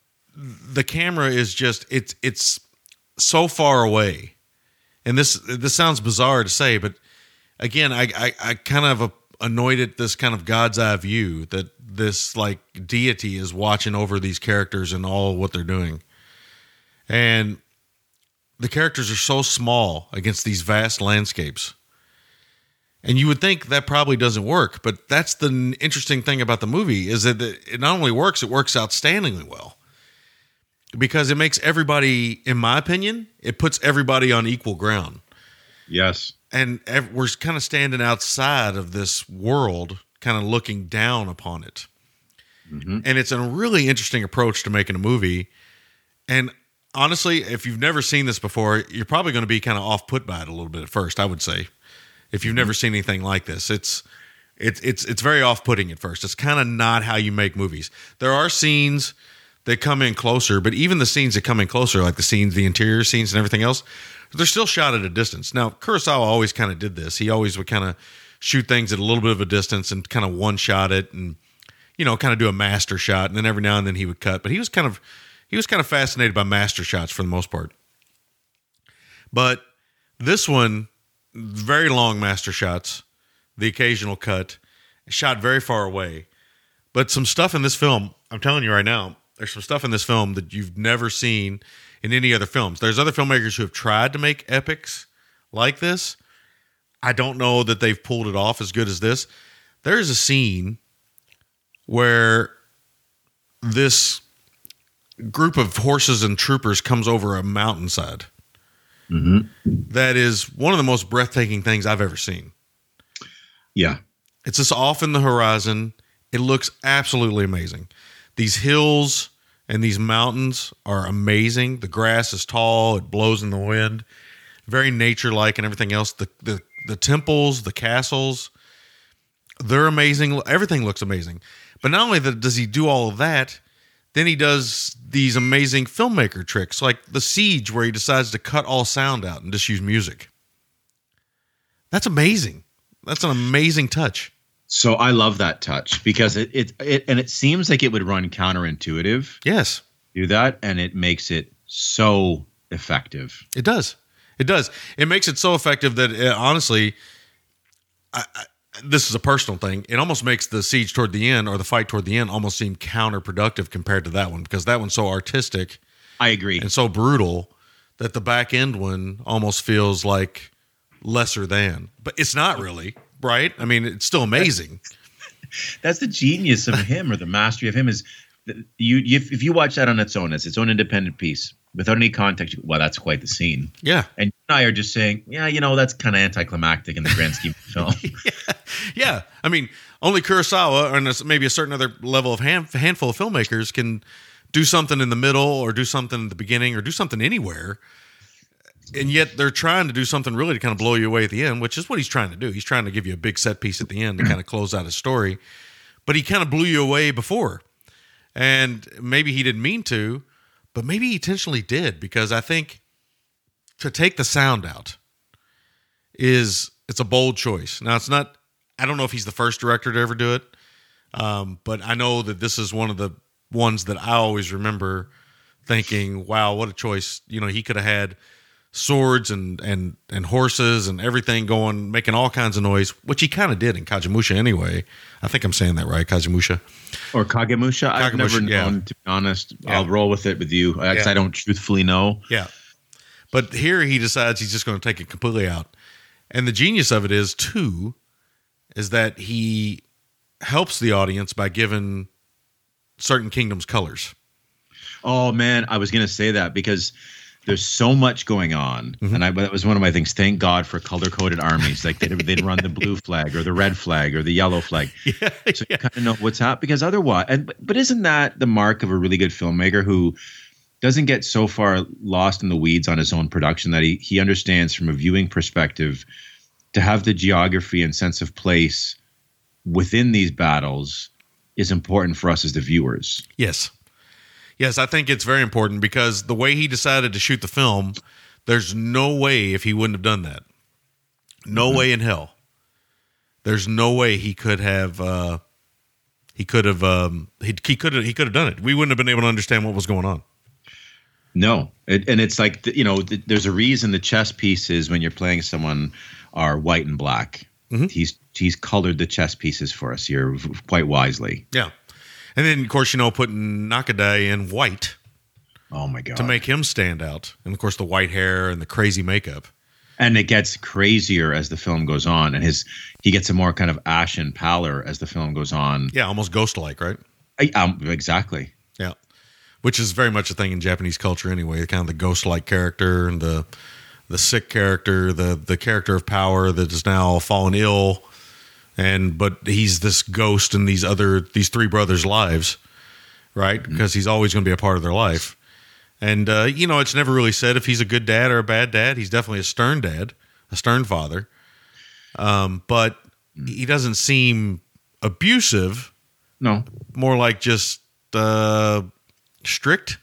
The camera is just it's it's so far away, and this this sounds bizarre to say, but again, I I, I kind of annoyed at this kind of God's eye view that this like deity is watching over these characters and all what they're doing, and the characters are so small against these vast landscapes. And you would think that probably doesn't work, but that's the n- interesting thing about the movie is that it not only works, it works outstandingly well. Because it makes everybody, in my opinion, it puts everybody on equal ground. Yes. And ev- we're kind of standing outside of this world, kind of looking down upon it. Mm-hmm. And it's a really interesting approach to making a movie. And honestly, if you've never seen this before, you're probably going to be kind of off-put by it a little bit at first, I would say. If you've never seen anything like this, it's it's it's it's very off-putting at first. It's kind of not how you make movies. There are scenes that come in closer, but even the scenes that come in closer, like the scenes, the interior scenes and everything else, they're still shot at a distance. Now, Kurosawa always kind of did this. He always would kind of shoot things at a little bit of a distance and kind of one-shot it and, you know, kind of do a master shot, and then every now and then he would cut. But he was kind of he was kind of fascinated by master shots for the most part. But this one, very long master shots, the occasional cut, shot very far away. But some stuff in this film, I'm telling you right now, there's some stuff in this film that you've never seen in any other films. There's other filmmakers who have tried to make epics like this. I don't know that they've pulled it off as good as this. There's a scene where this group of horses and troopers comes over a mountainside. Mm-hmm. That is one of the most breathtaking things I've ever seen. Yeah. It's just off in the horizon. It looks absolutely amazing. These hills and these mountains are amazing. The grass is tall. It blows in the wind. Very nature-like and everything else. The, the, the temples, the castles, they're amazing. Everything looks amazing. But not only that, does he do all of that, then he does these amazing filmmaker tricks, like The Siege, where he decides to cut all sound out and just use music. That's amazing. That's an amazing touch. So I love that touch because it, it, it and it seems like it would run counterintuitive. Yes. Do that, and it makes it so effective. It does. It does. It makes it so effective that, it, honestly, I, I, this is a personal thing. It almost makes the siege toward the end or the fight toward the end almost seem counterproductive compared to that one, because that one's so artistic. I agree. And so brutal that the back end one almost feels like lesser than. But it's not really, right? I mean, it's still amazing. That's the genius of him, or the mastery of him, is that you, you if you watch that on its own, as its own independent piece, without any context, well, that's quite the scene. Yeah. And you and I are just saying, yeah, you know, that's kind of anticlimactic in the grand scheme of the film. yeah. yeah. I mean, only Kurosawa and maybe a certain other level of hand, handful of filmmakers can do something in the middle or do something at the beginning or do something anywhere. And yet they're trying to do something really to kind of blow you away at the end, which is what he's trying to do. He's trying to give you a big set piece at the end to kind of close out his story. But he kind of blew you away before. And maybe he didn't mean to, but maybe he intentionally did, because I think to take the sound out is, it's a bold choice. Now, it's not, I don't know if he's the first director to ever do it, um, but I know that this is one of the ones that I always remember thinking, wow, what a choice. You know, he could have had swords and and and horses and everything going, making all kinds of noise, which he kind of did in Kagemusha anyway. I think I'm saying that right, Kagemusha. Or Kagemusha. I've Kagemusha, never known, yeah. to be honest. Yeah. I'll roll with it with you, because Yeah. I don't truthfully know. Yeah. But here he decides he's just going to take it completely out. And the genius of it is, too, is that he helps the audience by giving certain kingdoms colors. Oh, man, I was going to say that because there's so much going on. Mm-hmm. And I, that was one of my things. Thank God for color-coded armies. Like they'd, they'd run the blue flag or the red flag or the yellow flag. Yeah, so yeah. you kind of know what's happening. Because otherwise, and, but, but isn't that the mark of a really good filmmaker who doesn't get so far lost in the weeds on his own production that he, he understands from a viewing perspective to have the geography and sense of place within these battles is important for us as the viewers. Yes. Yes, I think it's very important, because the way he decided to shoot the film, there's no way if he wouldn't have done that. No mm-hmm. way in hell. There's no way he could have. Uh, he could have. Um, he he could have. He could have done it. We wouldn't have been able to understand what was going on. No, it, and it's like, you know, there's a reason the chess pieces when you're playing someone are white and black. Mm-hmm. He's he's colored the chess pieces for us here quite wisely. Yeah. And then, of course, you know, putting Nakadai in white. Oh, my God. To make him stand out. And, of course, the white hair and the crazy makeup. And it gets crazier as the film goes on, and his he gets a more kind of ashen pallor as the film goes on. Yeah, almost ghost-like, right? I, um, exactly. Yeah, which is very much a thing in Japanese culture anyway. Kind of the ghost-like character and the the sick character, the the character of power that is now fallen ill, and but he's this ghost in these other these three brothers' lives, right? Mm-hmm. Because he's always going to be a part of their life. And, uh, you know, it's never really said if he's a good dad or a bad dad. He's definitely a stern dad, a stern father. Um, but he doesn't seem abusive. No. More like just uh, strict.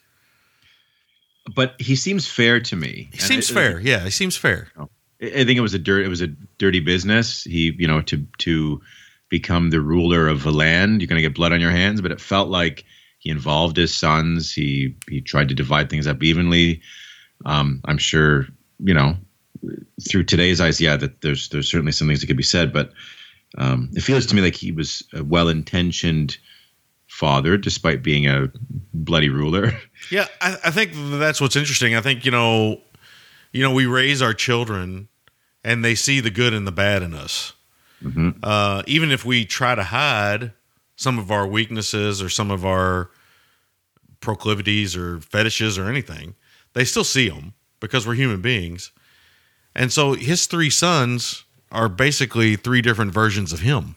But he seems fair to me. He seems it, fair. It, yeah, he seems fair. I think it was a dirt. It was a dirty business. He, you know, to to become the ruler of a land, you're going to get blood on your hands. But it felt like he involved his sons. He he tried to divide things up evenly. Um, I'm sure, you know, through today's eyes, yeah, that there's there's certainly some things that could be said, but um, it feels to me like he was a well-intentioned father, despite being a bloody ruler. Yeah, I, I think that's what's interesting. I think you know, you know, we raise our children, and they see the good and the bad in us. Mm-hmm. Uh, even if we try to hide some of our weaknesses or some of our proclivities or fetishes or anything, they still see them because we're human beings. And so his three sons are basically three different versions of him.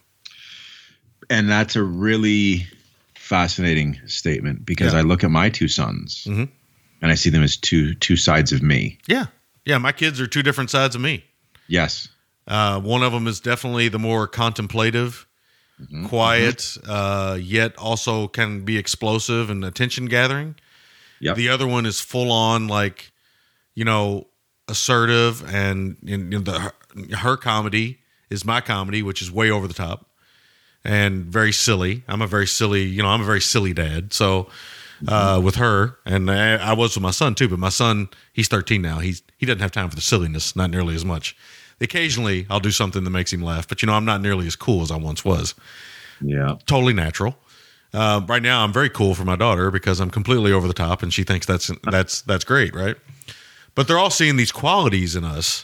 And that's a really fascinating statement because yeah. I look at my two sons mm-hmm. and I see them as two two sides of me. Yeah. Yeah, my kids are two different sides of me. Yes. Uh, one of them is definitely the more contemplative, Mm-hmm. quiet, mm-hmm. Uh, yet also can be explosive and attention gathering. Yep. The other one is full on, like, you know, assertive, and in the her, her comedy is my comedy, which is way over the top and very silly. I'm a very silly, you know, I'm a very silly dad. So uh, mm-hmm. with her, and I, I was with my son too, but my son, he's thirteen now. He's he doesn't have time for the silliness, not nearly as much. Occasionally, I'll do something that makes him laugh, but you know, I'm not nearly as cool as I once was. Yeah, totally natural. Uh, right now, I'm very cool for my daughter because I'm completely over the top, and she thinks that's that's that's great, right? But they're all seeing these qualities in us,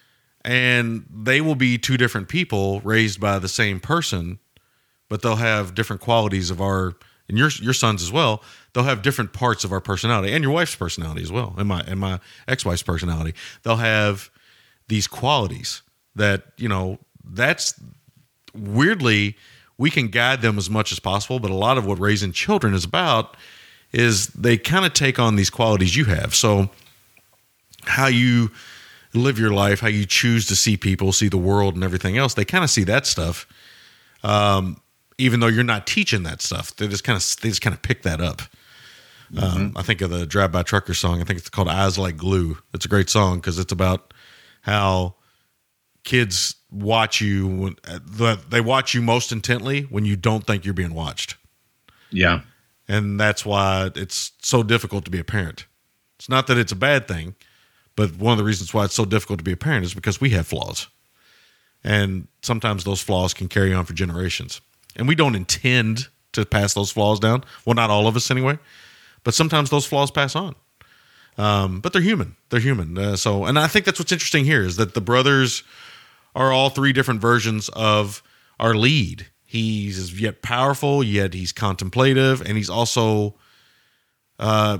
and they will be two different people raised by the same person, but they'll have different qualities of our, and your your sons as well. They'll have different parts of our personality, and your wife's personality as well, and my and my ex-wife's personality. They'll have these qualities that, you know, that's weirdly, we can guide them as much as possible, but a lot of what raising children is about is they kind of take on these qualities you have. So how you live your life, how you choose to see people, see the world and everything else, they kind of see that stuff. Um, even though you're not teaching that stuff, they just kind of, they just kind of pick that up. Mm-hmm. Um, I think of the Drive By Trucker song. I think it's called Eyes Like Glue. It's a great song because it's about how kids watch you when the, they watch you most intently when you don't think you're being watched. Yeah. And that's why it's so difficult to be a parent. It's not that it's a bad thing, but one of the reasons why it's so difficult to be a parent is because we have flaws. And sometimes those flaws can carry on for generations. And we don't intend to pass those flaws down. Well, not all of us anyway, but sometimes those flaws pass on. Um, but they're human. They're human. Uh, so, and I think that's what's interesting here is that the brothers are all three different versions of our lead. He's yet powerful, yet he's contemplative, and he's also, uh,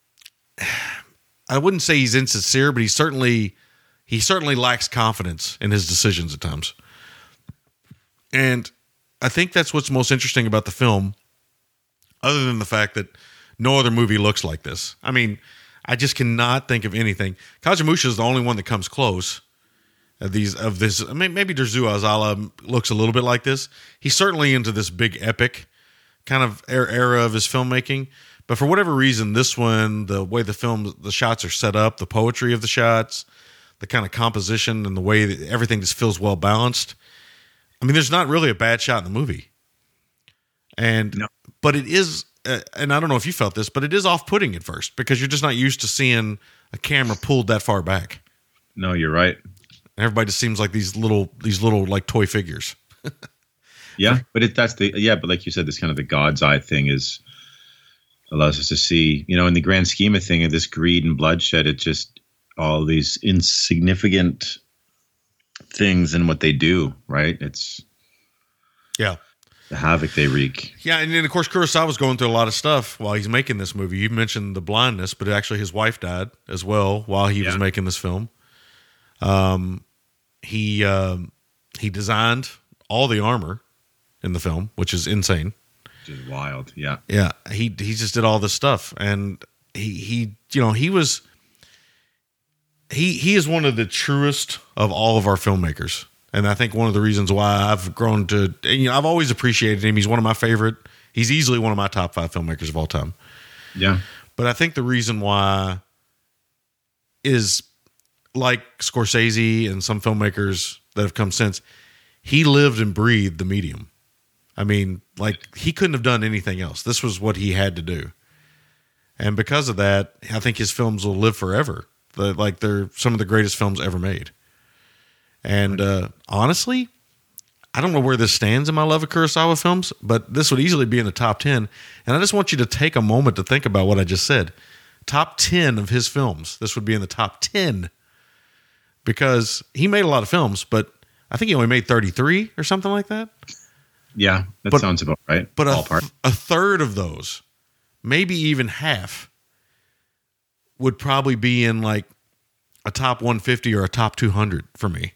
I wouldn't say he's insincere, but he certainly, he certainly lacks confidence in his decisions at times. And I think that's what's most interesting about the film, other than the fact that no other movie looks like this. I mean, I just cannot think of anything. Kagemusha is the only one that comes close. Of these of this, I mean, maybe Derzu Azala looks a little bit like this. He's certainly into this big epic kind of era of his filmmaking. But for whatever reason, this one, the way the film, the shots are set up, the poetry of the shots, the kind of composition, and the way that everything just feels well balanced. I mean, there's not really a bad shot in the movie. And no. But it is. Uh, and I don't know if you felt this, but it is off-putting at first because you're just not used to seeing a camera pulled that far back. No, you're right. And everybody just seems like these little, these little like toy figures. Yeah, but it, that's the yeah, but like you said, this kind of the God's eye thing is allows us to see, you know, in the grand scheme of thing of this greed and bloodshed, it just all these insignificant things in what they do, right? It's Yeah. the havoc they wreak. Yeah, and then of course Kurosawa's going through a lot of stuff while he's making this movie. You mentioned the blindness, but actually his wife died as well while he Yeah. was making this film. Um, he um, he designed all the armor in the film, which is insane. Which is wild. Yeah. Yeah, he he just did all this stuff, and he he you know he was he he is one of the truest of all of our filmmakers. And I think one of the reasons why I've grown to, you know, I've always appreciated him. He's one of my favorite. He's easily one of my top five filmmakers of all time. Yeah. But I think the reason why is like Scorsese and some filmmakers that have come since, he lived and breathed the medium. I mean, like he couldn't have done anything else. This was what he had to do. And because of that, I think his films will live forever. The, like they're some of the greatest films ever made. And uh, honestly, I don't know where this stands in my love of Kurosawa films, but this would easily be in the top ten. And I just want you to take a moment to think about what I just said. Top ten of his films. This would be in the top ten. Because he made a lot of films, but I think he only made thirty-three or something like that. Yeah, that But- sounds about right. But a, Ballpark. a third of those, maybe even half, would probably be in like a top one fifty or a top two hundred for me.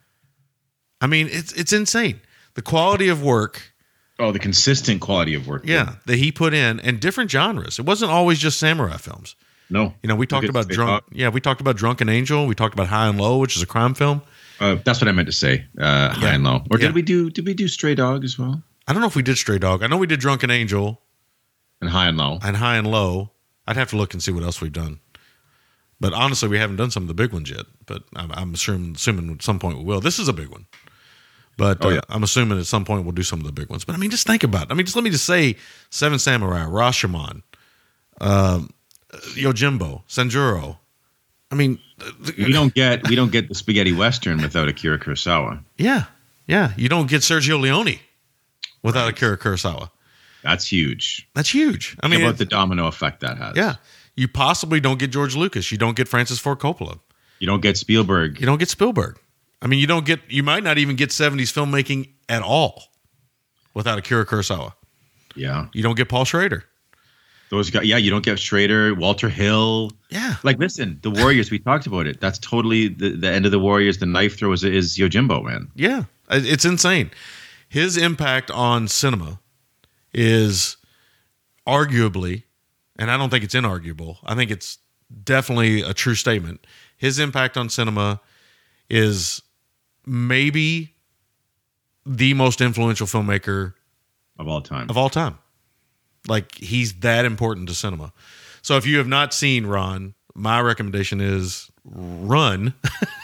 I mean, it's it's insane. The quality of work, Oh, the consistent quality of work. yeah, that he put in, and different genres. It wasn't always just samurai films. No. You know, we talked Look at about Straight drunk. Dog. Yeah, we talked about Drunken Angel. We talked about High and Low, which is a crime film. Uh, that's what I meant to say. Uh, high Yeah. and low. Or Yeah. did we do? Did we do Stray Dog as well? I don't know if we did Stray Dog. I know we did Drunken Angel And high and low. and High and Low. I'd have to look and see what else we've done. But honestly, we haven't done some of the big ones yet. But I'm, I'm assuming, assuming at some point we will. This is a big one. But Oh, uh, yeah. I'm assuming at some point we'll do some of the big ones. But I mean, just think about it. I mean, just let me just say Seven Samurai, Rashomon, um, Yojimbo, Sanjuro. I mean, We don't get we don't get the spaghetti western without Akira Kurosawa. yeah, yeah. You don't get Sergio Leone without Akira Kurosawa. That's huge. That's huge. I Think mean, about it- the domino effect that has. yeah. You possibly don't get George Lucas. You don't get Francis Ford Coppola. You don't get Spielberg. You don't get Spielberg. I mean, you don't get. You might not even get seventies filmmaking at all without Akira Kurosawa. Yeah. You don't get Paul Schrader. Those guys. Yeah. You don't get Schrader, Walter Hill. Yeah, Like, listen, the Warriors. We talked about it. That's totally the, the end of the Warriors. The knife throw is, is Yojimbo, man. yeah. It's insane. His impact on cinema is arguably, and I don't think it's inarguable. I think it's definitely a true statement. His impact on cinema is maybe the most influential filmmaker Of all time. of all time. Like, he's that important to cinema. So if you have not seen Ron, my recommendation is run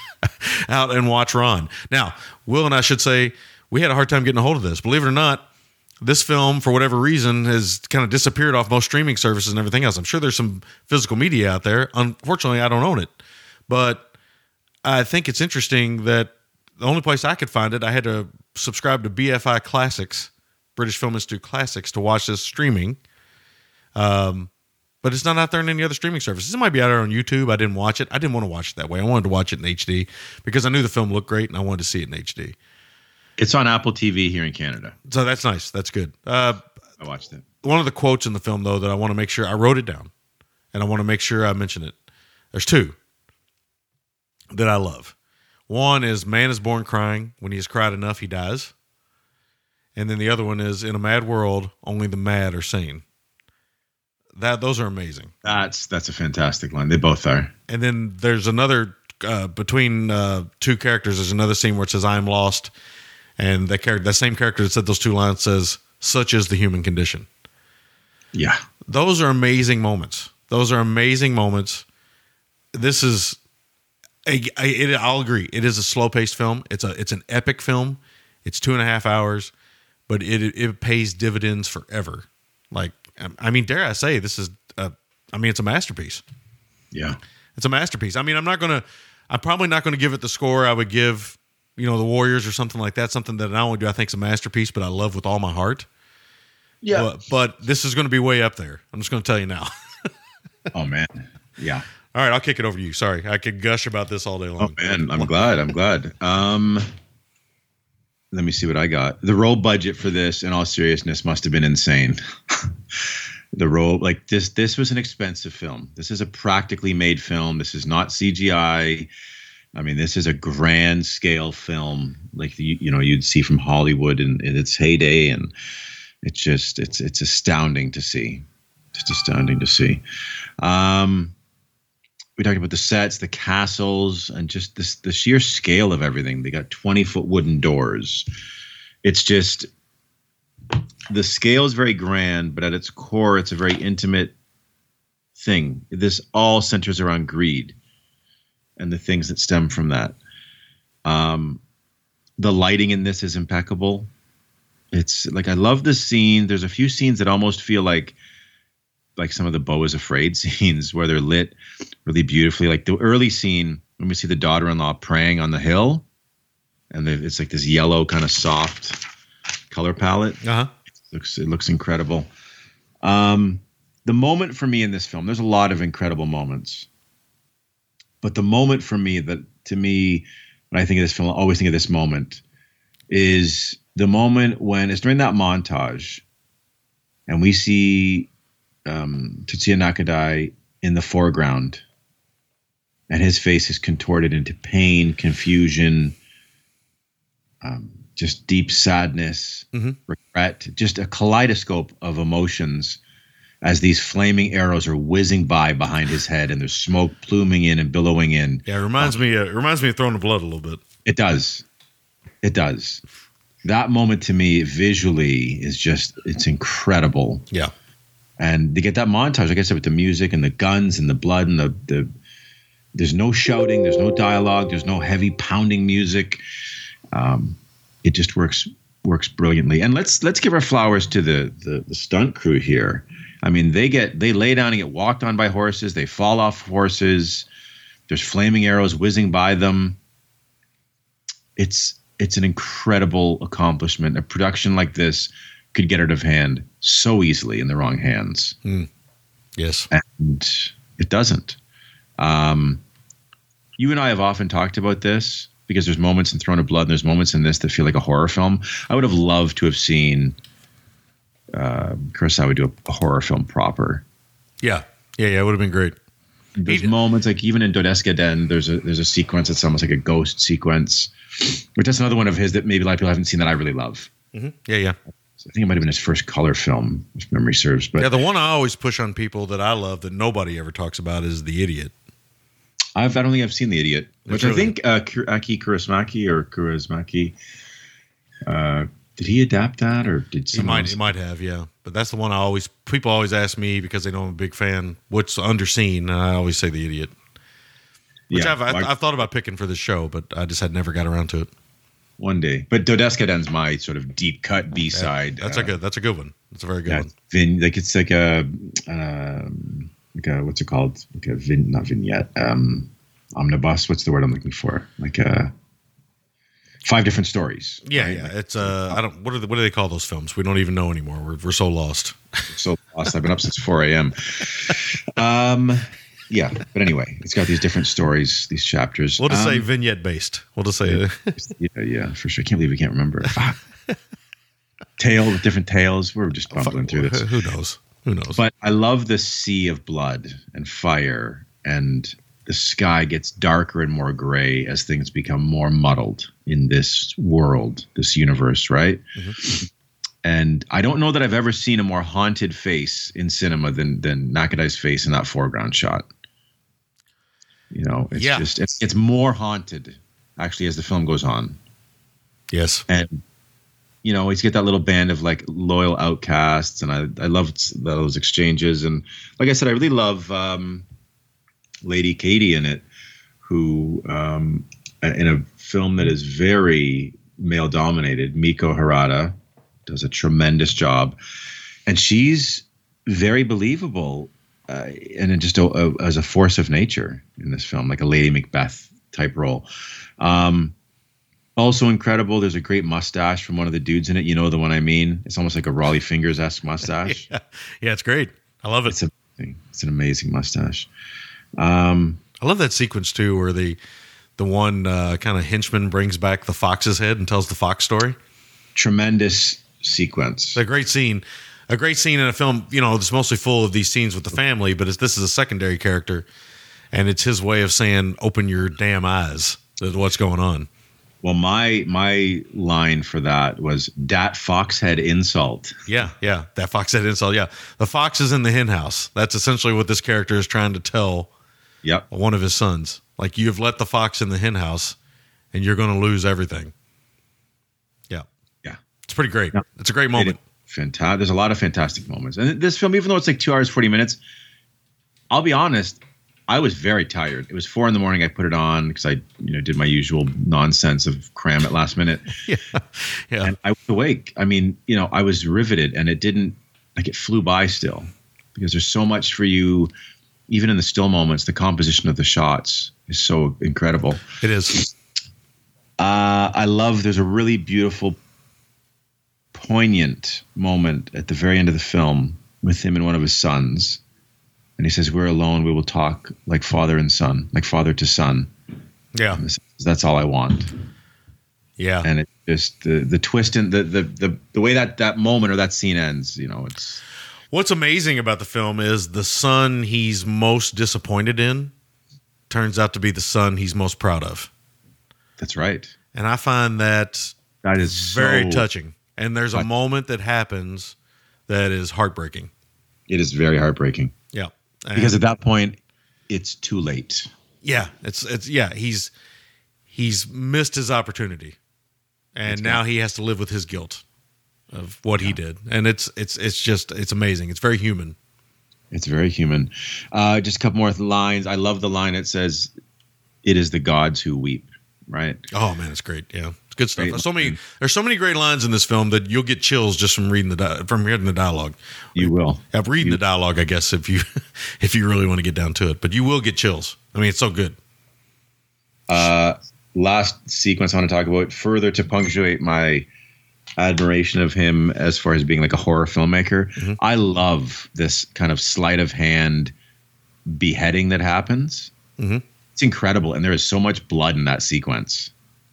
out and watch Ron. Now, Will and I should say we had a hard time getting a hold of this. Believe it or not, this film, for whatever reason, has kind of disappeared off most streaming services and everything else. I'm sure there's some physical media out there. Unfortunately, I don't own it. But I think it's interesting that the only place I could find it, I had to subscribe to B F I Classics, British Film Institute Classics, to watch this streaming. Um, but it's not out there in any other streaming services. It might be out there on YouTube. I didn't watch it. I didn't want to watch it that way. I wanted to watch it in H D because I knew the film looked great and I wanted to see it in H D. It's on Apple T V here in Canada. So that's nice. That's good. Uh, I watched it. one of the quotes in the film, though, that I want to make sure I wrote it down and I want to make sure I mention it. There's two that I love. One is man is born crying. When he has cried enough, he dies. And then the other one is in a mad world, only the mad are sane. That those are amazing. That's that's a fantastic line. They both are. And then there's another uh, between uh, two characters. There's another scene where it says, "I am lost," and that character, that same character that said those two lines, says, "Such is the human condition." Yeah. Those are amazing moments. Those are amazing moments. This is, a, a, it, I'll agree. It is a slow paced film. It's a it's an epic film. It's two and a half hours, but it it pays dividends forever. Like, I mean, dare I say, this is a, I mean, it's a masterpiece. Yeah. It's a masterpiece. I mean, I'm not gonna, I'm probably not gonna give it the score I would give, you know, the Warriors or something like that. Something that not only do I think is a masterpiece, but I love with all my heart. Yeah. But, but this is going to be way up there. I'm just going to tell you now. Oh man. Yeah. All right, I'll kick it over to you. Sorry, I could gush about this all day long. Oh man, I'm glad. I'm glad. Um, let me see what I got. The role budget for this, in all seriousness, must have been insane. The role, like this, this was an expensive film. This is a practically made film. This is not C G I. I mean, this is a grand scale film, like you, you know you'd see from Hollywood in, in its heyday, and it's just it's it's astounding to see. Just astounding to see. Um, we talked about the sets, the castles, and just this the sheer scale of everything. They got twenty foot wooden doors. It's just the scale is very grand, but at its core, it's a very intimate thing. This all centers around greed and the things that stem from that. Um, the lighting in this is impeccable. It's like, I love the scene. There's a few scenes that almost feel like, like some of the Beau is Afraid scenes where they're lit really beautifully. Like the early scene when we see the daughter-in-law praying on the hill, and it's like this yellow kind of soft color palette. Uh-huh. It looks, it looks incredible. Um, the moment for me in this film, there's a lot of incredible moments. But the moment for me that, to me, when I think of this film, I always think of this moment, is the moment when it's during that montage and we see um, Tetsuya Nakadai in the foreground and his face is contorted into pain, confusion, um, just deep sadness, mm-hmm. regret, just a kaleidoscope of emotions as these flaming arrows are whizzing by behind his head and there's smoke pluming in and billowing in. Yeah, it reminds um, me uh, it reminds me of Throne of Blood a little bit. It does. It does. That moment to me visually is just, it's incredible. Yeah. And they get that montage, like I said, with the music and the guns and the blood and the, the there's no shouting, there's no dialogue, there's no heavy pounding music. Um, it just works works brilliantly. And let's let's give our flowers to the, the the stunt crew here. I mean, they get they lay down and get walked on by horses. They fall off horses. There's flaming arrows whizzing by them. It's it's an incredible accomplishment. A production like this could get out of hand so easily in the wrong hands. Mm. Yes, and it doesn't. Um, you and I have often talked about this because there's moments in Throne of Blood and there's moments in this that feel like a horror film. I would have loved to have seen uh, Kurosawa do a, a horror film proper. Yeah, yeah, yeah. It would have been great. There's He'd, moments like even in Dodeska Den, there's a there's a sequence that's almost like a ghost sequence, which that's another one of his that maybe a lot of people haven't seen that I really love. Mm-hmm. Yeah, yeah. I think it might have been his first color film, if memory serves. But yeah, the one I always push on people that I love that nobody ever talks about is The Idiot. I've I don't think I've seen The Idiot, which really, I think uh, Aki Kaurismäki or Kaurismäki, uh, did he adapt that or did someone he might else? he might have, yeah. But that's the one I always people always ask me because they know I'm a big fan. What's underseen? And I always say The Idiot, which yeah, I've I, I, I've thought about picking for this show, but I just had never got around to it. One day, but Dodeska Den's my sort of deep cut B side. Yeah, that's uh, a good. That's a good one. That's a very good yeah, one. Vin, like it's like a, um, like a what's it called? Like a vin, not vignette. Um, omnibus. What's the word I'm looking for? Like a five different stories. Yeah, right? yeah. It's uh, I don't. What are the, what do they call those films? We don't even know anymore. We're we're so lost. So lost. I've been up since four a.m. Um. Yeah, but anyway, it's got these different stories, these chapters. We'll just um, say vignette based. We'll just say yeah, yeah, yeah, for sure. I can't believe we can't remember. Tale with different tales. We're just bumbling through this. Who knows? Who knows? But I love the sea of blood and fire, and the sky gets darker and more gray as things become more muddled in this world, this universe, right? Mm-hmm. And I don't know that I've ever seen a more haunted face in cinema than than Nakadai's face in that foreground shot. You know, it's yeah. just it's, it's more haunted actually as the film goes on. Yes, and you know, he's got that little band of like loyal outcasts, and I I love those exchanges. And like I said, I really love um, Lady Katie in it, who um, in a film that is very male dominated. Miko Harada does a tremendous job, and she's very believable. Uh, and just a, a, as a force of nature in this film, like a Lady Macbeth type role. Um, also incredible. There's a great mustache from one of the dudes in it. You know the one I mean? It's almost like a Raleigh Fingers-esque mustache. yeah. yeah, it's great. I love it. It's, a, it's an amazing mustache. Um, I love that sequence too, where the the one uh, kind of henchman brings back the fox's head and tells the fox story. tremendous sequence. It's a great scene, a great scene in a film. You know, it's mostly full of these scenes with the family, but it's, this is a secondary character, and it's his way of saying, "Open your damn eyes to what's going on." Well, my my line for that was "Dat foxhead insult." Yeah, yeah, that foxhead insult. Yeah, the fox is in the hen house. That's essentially what this character is trying to tell. Yep. One of his sons. Like, you have let the fox in the hen house, and you're going to lose everything. Yeah, Yeah. it's pretty great. Yeah. It's a great moment. Fantastic. There's a lot of fantastic moments, and this film, even though it's like two hours forty minutes, I'll be honest, I was very tired. It was four in the morning. I put it on because I, you know, did my usual nonsense of cram at last minute. Yeah, yeah. And I was awake. I mean, you know, I was riveted, and it didn't like it flew by still because there's so much for you. Even in the still moments, the composition of the shots is so incredible. It is. Uh, I love. There's a really beautiful, poignant moment at the very end of the film with him and one of his sons. And he says, "We're alone. We will talk like father and son, like father to son." Yeah, And this- that's all I want. yeah. And it just the the twist and the the the the way that that moment or that scene ends. You know, it's What's amazing about the film is the son he's most disappointed in turns out to be the son he's most proud of. that's right. And I find that That is very so, touching. And there's a moment that happens that is heartbreaking. It is very heartbreaking Yeah. And because at that point, it's too late. yeah, it's it's yeah, he's he's missed his opportunity. And now he has to live with his guilt of what he did. And it's it's it's just it's amazing. It's very human. It's very human. Uh, just a couple more lines. I love the line that says, "It is the gods who weep." Right. Oh man, it's great. Yeah. It's good stuff. Great So many line. there's so many great lines in this film that you'll get chills just from reading the di- from reading the dialogue. You will. Yeah, reading You- the dialogue, I guess, if you if you really want to get down to it. But you will get chills. I mean, it's so good. Uh, last sequence I want to talk about further to punctuate my admiration of him as far as being like a horror filmmaker. Mm-hmm. I love this kind of sleight of hand beheading that happens. Mhm. It's incredible. And there is so much blood in that sequence.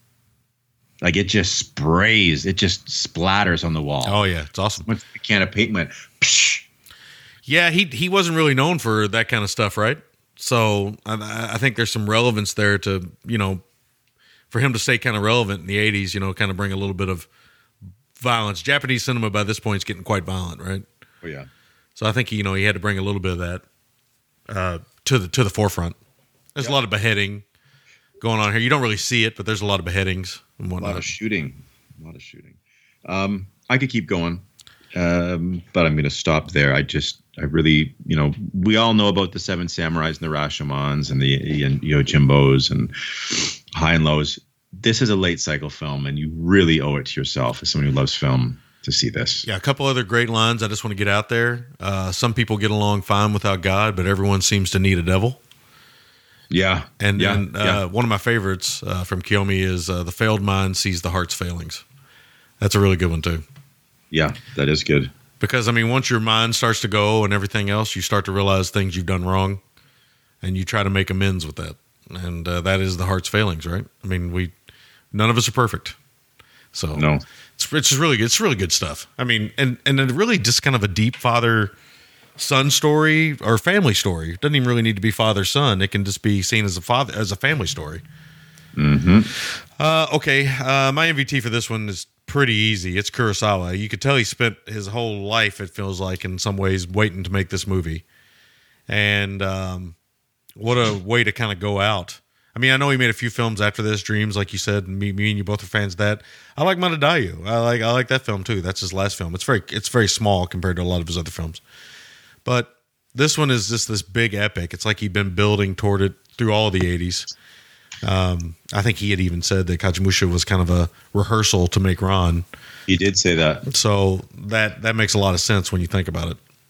Like it just sprays, it just splatters on the wall. Oh yeah, it's awesome. Once the can of paint went, psh, Yeah, he he wasn't really known for that kind of stuff, right? So I, I think there's some relevance there to, you know, for him to stay kind of relevant in the eighties, you know, kind of bring a little bit of violence. Japanese cinema by this point is getting quite violent, right? oh yeah. So I think, you know, he had to bring a little bit of that uh, to the to the forefront. There's a lot of beheading going on here. You don't really see it, but there's a lot of beheadings and A lot whatnot. of shooting. A lot of shooting. Um, I could keep going, um, but I'm going to stop there. I just, I really, you know, we all know about the Seven Samurais and the Rashomons and the and Yojimbos and High and Lows. This is a late cycle film, and you really owe it to yourself as someone who loves film to see this. Yeah, a couple other great lines I just want to get out there. Uh, some people get along fine without God, but everyone seems to need a devil. Yeah. And, yeah, and uh, yeah. one of my favorites uh, from Kiyomi is uh, the failed mind sees the heart's failings. That's a really good one too. Yeah, that is good. Because, I mean, once your mind starts to go and everything else, you start to realize things you've done wrong, and you try to make amends with that. And uh, that is the heart's failings, right? I mean, we none of us are perfect. So No. it's, it's just really good. It's really good stuff. I mean, and, and it really just kind of a deep father-son story or family story. It doesn't even really need to be father-son. It can just be seen as a father as a family story. Mm-hmm. Uh, okay, uh, my M V T for this one is pretty easy. It's Kurosawa. You could tell he spent his whole life, it feels like, in some ways, waiting to make this movie. And um, what a way to kind of go out. I mean, I know he made a few films after this, Dreams, like you said, and me, me and you both are fans of that. I like Manadayu. I like I like that film too. That's his last film. It's very it's very small compared to a lot of his other films. But this one is just this big epic. It's like he'd been building toward it through all of the eighties. Um, I think he had even said that Kajimusha was kind of a rehearsal to make Ron. He did say that. So that that makes a lot of sense when you think about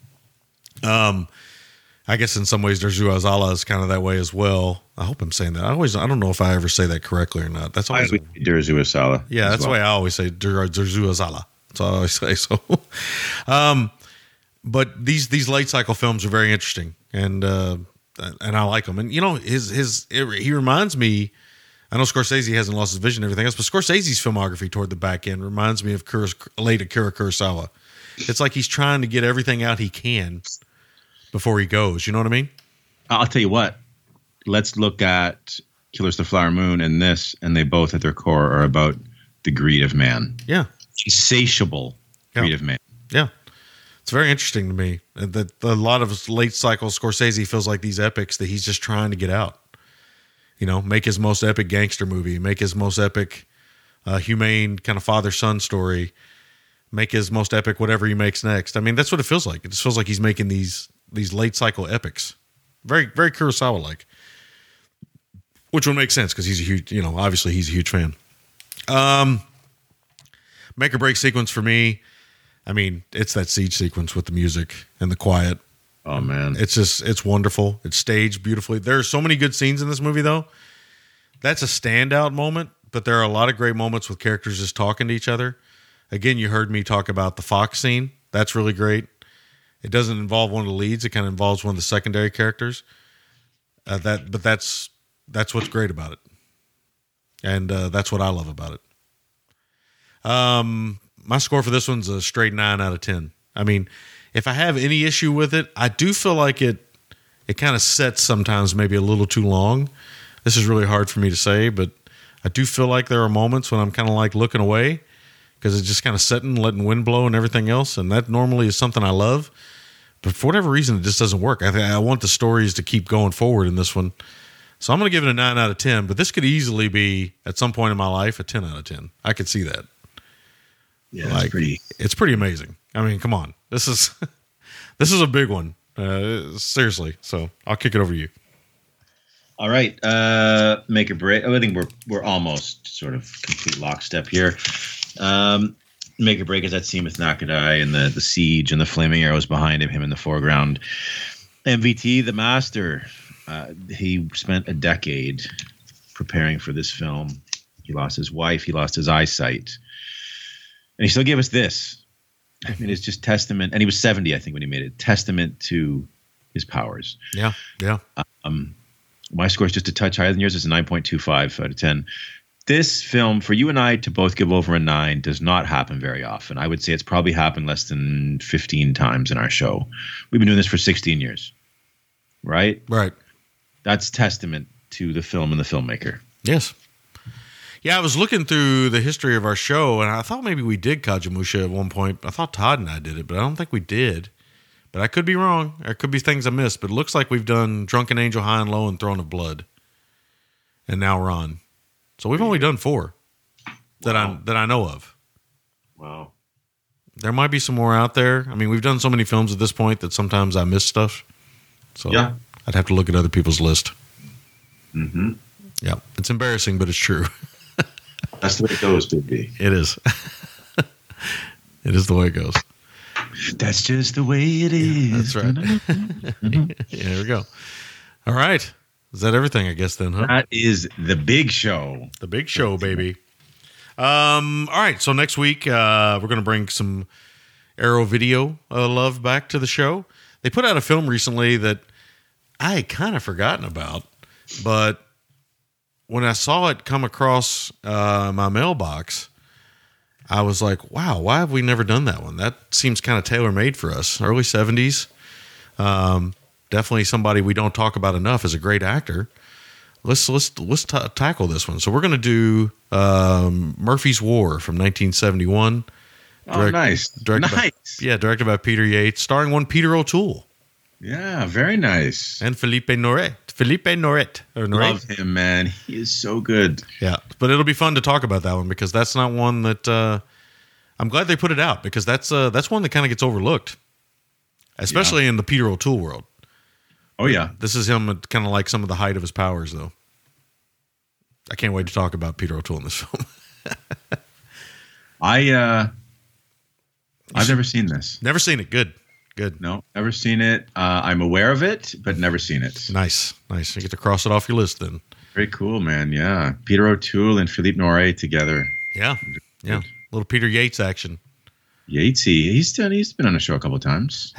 it. Um, I guess in some ways, Derzu Azala is kind of that way as well. I hope I'm saying that. I always I don't know if I ever say that correctly or not. That's I always would Derzu Asala. yeah. as That's well. the way I always say Der- Derzu Azala. That's all I always say. So, um, but these these late cycle films are very interesting, and uh, and I like him. And you know, his his it, he reminds me. I know Scorsese hasn't lost his vision and everything else, but Scorsese's filmography toward the back end reminds me of Kuros, late Akira Kurosawa. It's like he's trying to get everything out he can before he goes. You know what I mean? I'll tell you what. Let's look at Killers of the Flower Moon and this, and they both at their core are about the greed of man. Yeah. Insatiable greed Yeah. of man. Yeah. It's very interesting to me that a lot of his late cycle Scorsese feels like these epics that he's just trying to get out. You know, make his most epic gangster movie, make his most epic uh, humane kind of father-son story, make his most epic whatever he makes next. I mean, that's what it feels like. It just feels like he's making these these late cycle epics. Very, very Kurosawa-like. Which would make sense because he's a huge, you know, obviously he's a huge fan. Um, make or break sequence for me. I mean, it's that siege sequence with the music and the quiet. Oh man, It's just, it's wonderful. It's staged beautifully. There are so many good scenes in this movie, though. That's a standout moment, but there are a lot of great moments with characters just talking to each other. Again, you heard me talk about the Fox scene. That's really great. It doesn't involve one of the leads. It kind of involves one of the secondary characters. Uh, that, but that's that's what's great about it, and uh, that's what I love about it. Um, my score for this one's a straight nine out of ten. I mean, if I have any issue with it, I do feel like it it kind of sets sometimes maybe a little too long. This is really hard for me to say, but I do feel like there are moments when I'm kind of like looking away because it's just kind of setting, letting wind blow and everything else, and that normally is something I love. But for whatever reason, it just doesn't work. I, th- I want the stories to keep going forward in this one. So I'm going to give it a nine out of ten, but this could easily be, at some point in my life, a ten out of ten. I could see that. yeah, Like, it's pretty. It's pretty amazing. I mean, come on. This is this is a big one. Uh, seriously. So I'll kick it over to you. All right, uh, make or break. I think we're we're almost sort of complete lockstep here. Um, make or break is that scene with Nakadai and the the siege and the flaming arrows behind him, him in the foreground. M V T, the master. Uh, he spent a decade preparing for this film. He lost his wife. He lost his eyesight, and he still gave us this. I mean, it's just testament. And he was seventy, I think, when he made it. Testament to his powers. Yeah. Yeah. Um, my score is just a touch higher than yours. It's a nine point two five out of ten. This film, for you and I to both give over a nine, does not happen very often. I would say it's probably happened less than fifteen times in our show. We've been doing this for sixteen years, right? Right. That's testament to the film and the filmmaker. Yes. Yeah, I was looking through the history of our show, and I thought maybe we did Kajamusha at one point. I thought Todd and I did it, but I don't think we did. But I could be wrong. There could be things I missed, but it looks like we've done Drunken Angel, High and Low, and Throne of Blood. And now Ron. So we've only done four that Wow. I that I know of. Wow. There might be some more out there. I mean, we've done so many films at this point that sometimes I miss stuff. So Yeah. I'd have to look at other people's list. Mm-hmm. Yeah. It's embarrassing, but it's true. That's the way it goes, baby. It is. It is the way it goes. That's just the way it is. That's right. Yeah, there we go. All right. Is that everything, I guess, then, huh? That is the big show. The big show, baby. Um, all right. So next week, uh, we're going to bring some Arrow Video uh, love back to the show. They put out a film recently that I had kind of forgotten about, but when I saw it come across uh, my mailbox, I was like, wow, why have we never done that one? That seems kind of tailor-made for us. Early seventies. Um, definitely somebody we don't talk about enough as a great actor. Let's let's let's t- tackle this one. So we're going to do um, Murphy's War from nineteen seventy-one. Oh, nice. Directed nice. By, yeah, directed by Peter Yates, starring one Peter O'Toole Yeah, very nice. and Felipe Noret. Felipe Noret. Or Noret. Love him, man. He is so good. Yeah, but it'll be fun to talk about that one because that's not one that uh, I'm glad they put it out because that's uh, that's one that kind of gets overlooked, especially in the Peter O'Toole world. Oh, yeah. This is him at kind of like some of the height of his powers, though. I can't wait to talk about Peter O'Toole in this film. I, uh, I've never seen this. Never seen it. Good. Good. No, never seen it. Uh, I'm aware of it, but never seen it. Nice. Nice. You get to cross it off your list then. Very cool, man. Yeah. Peter O'Toole and Philippe Noiret together. Yeah. Yeah. Little Peter Yates action. Yatesy. He's done, he's been on a show a couple of times. Has he?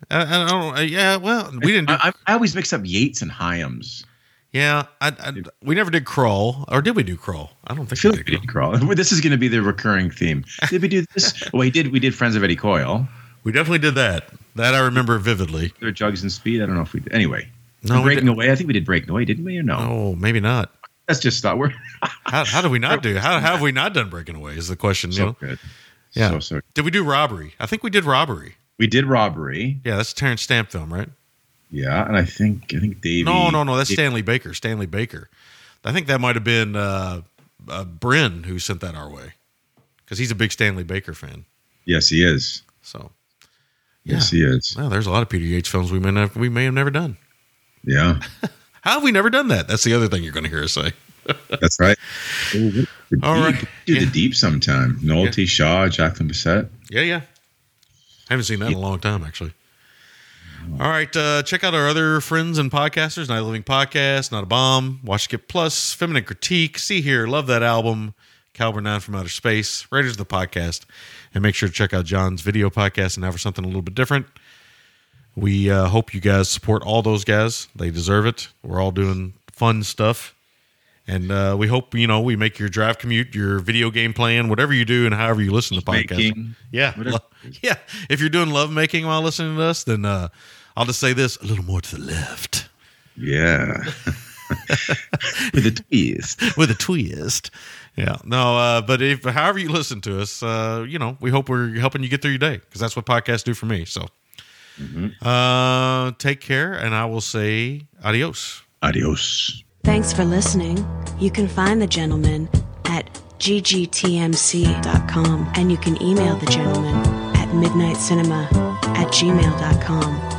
I, I don't. Uh, yeah, well, we didn't. Do, I, I always mix up Yates and Hyams. yeah, I, I, we never did Crawl, or did we do Crawl? I don't think I feel we like did we did Crawl. This is going to be the recurring theme. Did we do this? Well, we did. We did Friends of Eddie Coyle. We definitely did that. That I remember vividly. There were Jugs and Speed. I don't know if we did. Anyway. No, Breaking Away. I think we did Breaking Away, didn't we? Or no? Oh, maybe not. That's just thought we're How, how did we not do? How, how have we not done Breaking Away? Is the question. You so know? good. Yeah. So, so Did we do Robbery? I think we did Robbery. we did Robbery. Yeah, that's a Terrence Stamp film, right? Yeah, and I think I think Davey. No, no, no. That's Stanley Baker. Stanley Baker. I think that might have been uh, uh, Bryn who sent that our way because he's a big Stanley Baker fan. Yes, he is. So, Yes, he is. well, there's a lot of Peter Yates films we may have, we may have never done. Yeah, How have we never done that? That's the other thing you're going to hear us say. that's right. Oh, the All deep. right. Do Yeah. the deep sometime. Noel Yeah. T. Shaw, Jacqueline Bisset. Yeah, yeah. I haven't seen that in a long time, actually. All right, uh, check out our other friends and podcasters: Night Living Podcast, Not a Bomb, Watch Skip Plus, Feminine Critique, See Here, Love That Album, Caliber nine from Outer Space, Raiders of the Podcast, and make sure to check out John's video podcast and now for something a little bit different. We uh, hope you guys support all those guys; they deserve it. We're all doing fun stuff, and uh, we hope you know we make your drive commute, your video game playing, whatever you do, and however you listen to podcasts. Making, Yeah, whatever. lo- yeah. If you're doing love making while listening to us, then uh, I'll just say this: a little more to the left Yeah. With a twist. with a twist. Yeah, no, uh, but if however you listen to us, uh, you know, we hope we're helping you get through your day because that's what podcasts do for me. So, uh, take care, and I will say adios. Adios. Thanks for listening. You can find the gentleman at g g t m c dot com and you can email the gentleman at midnight cinema at gmail dot com.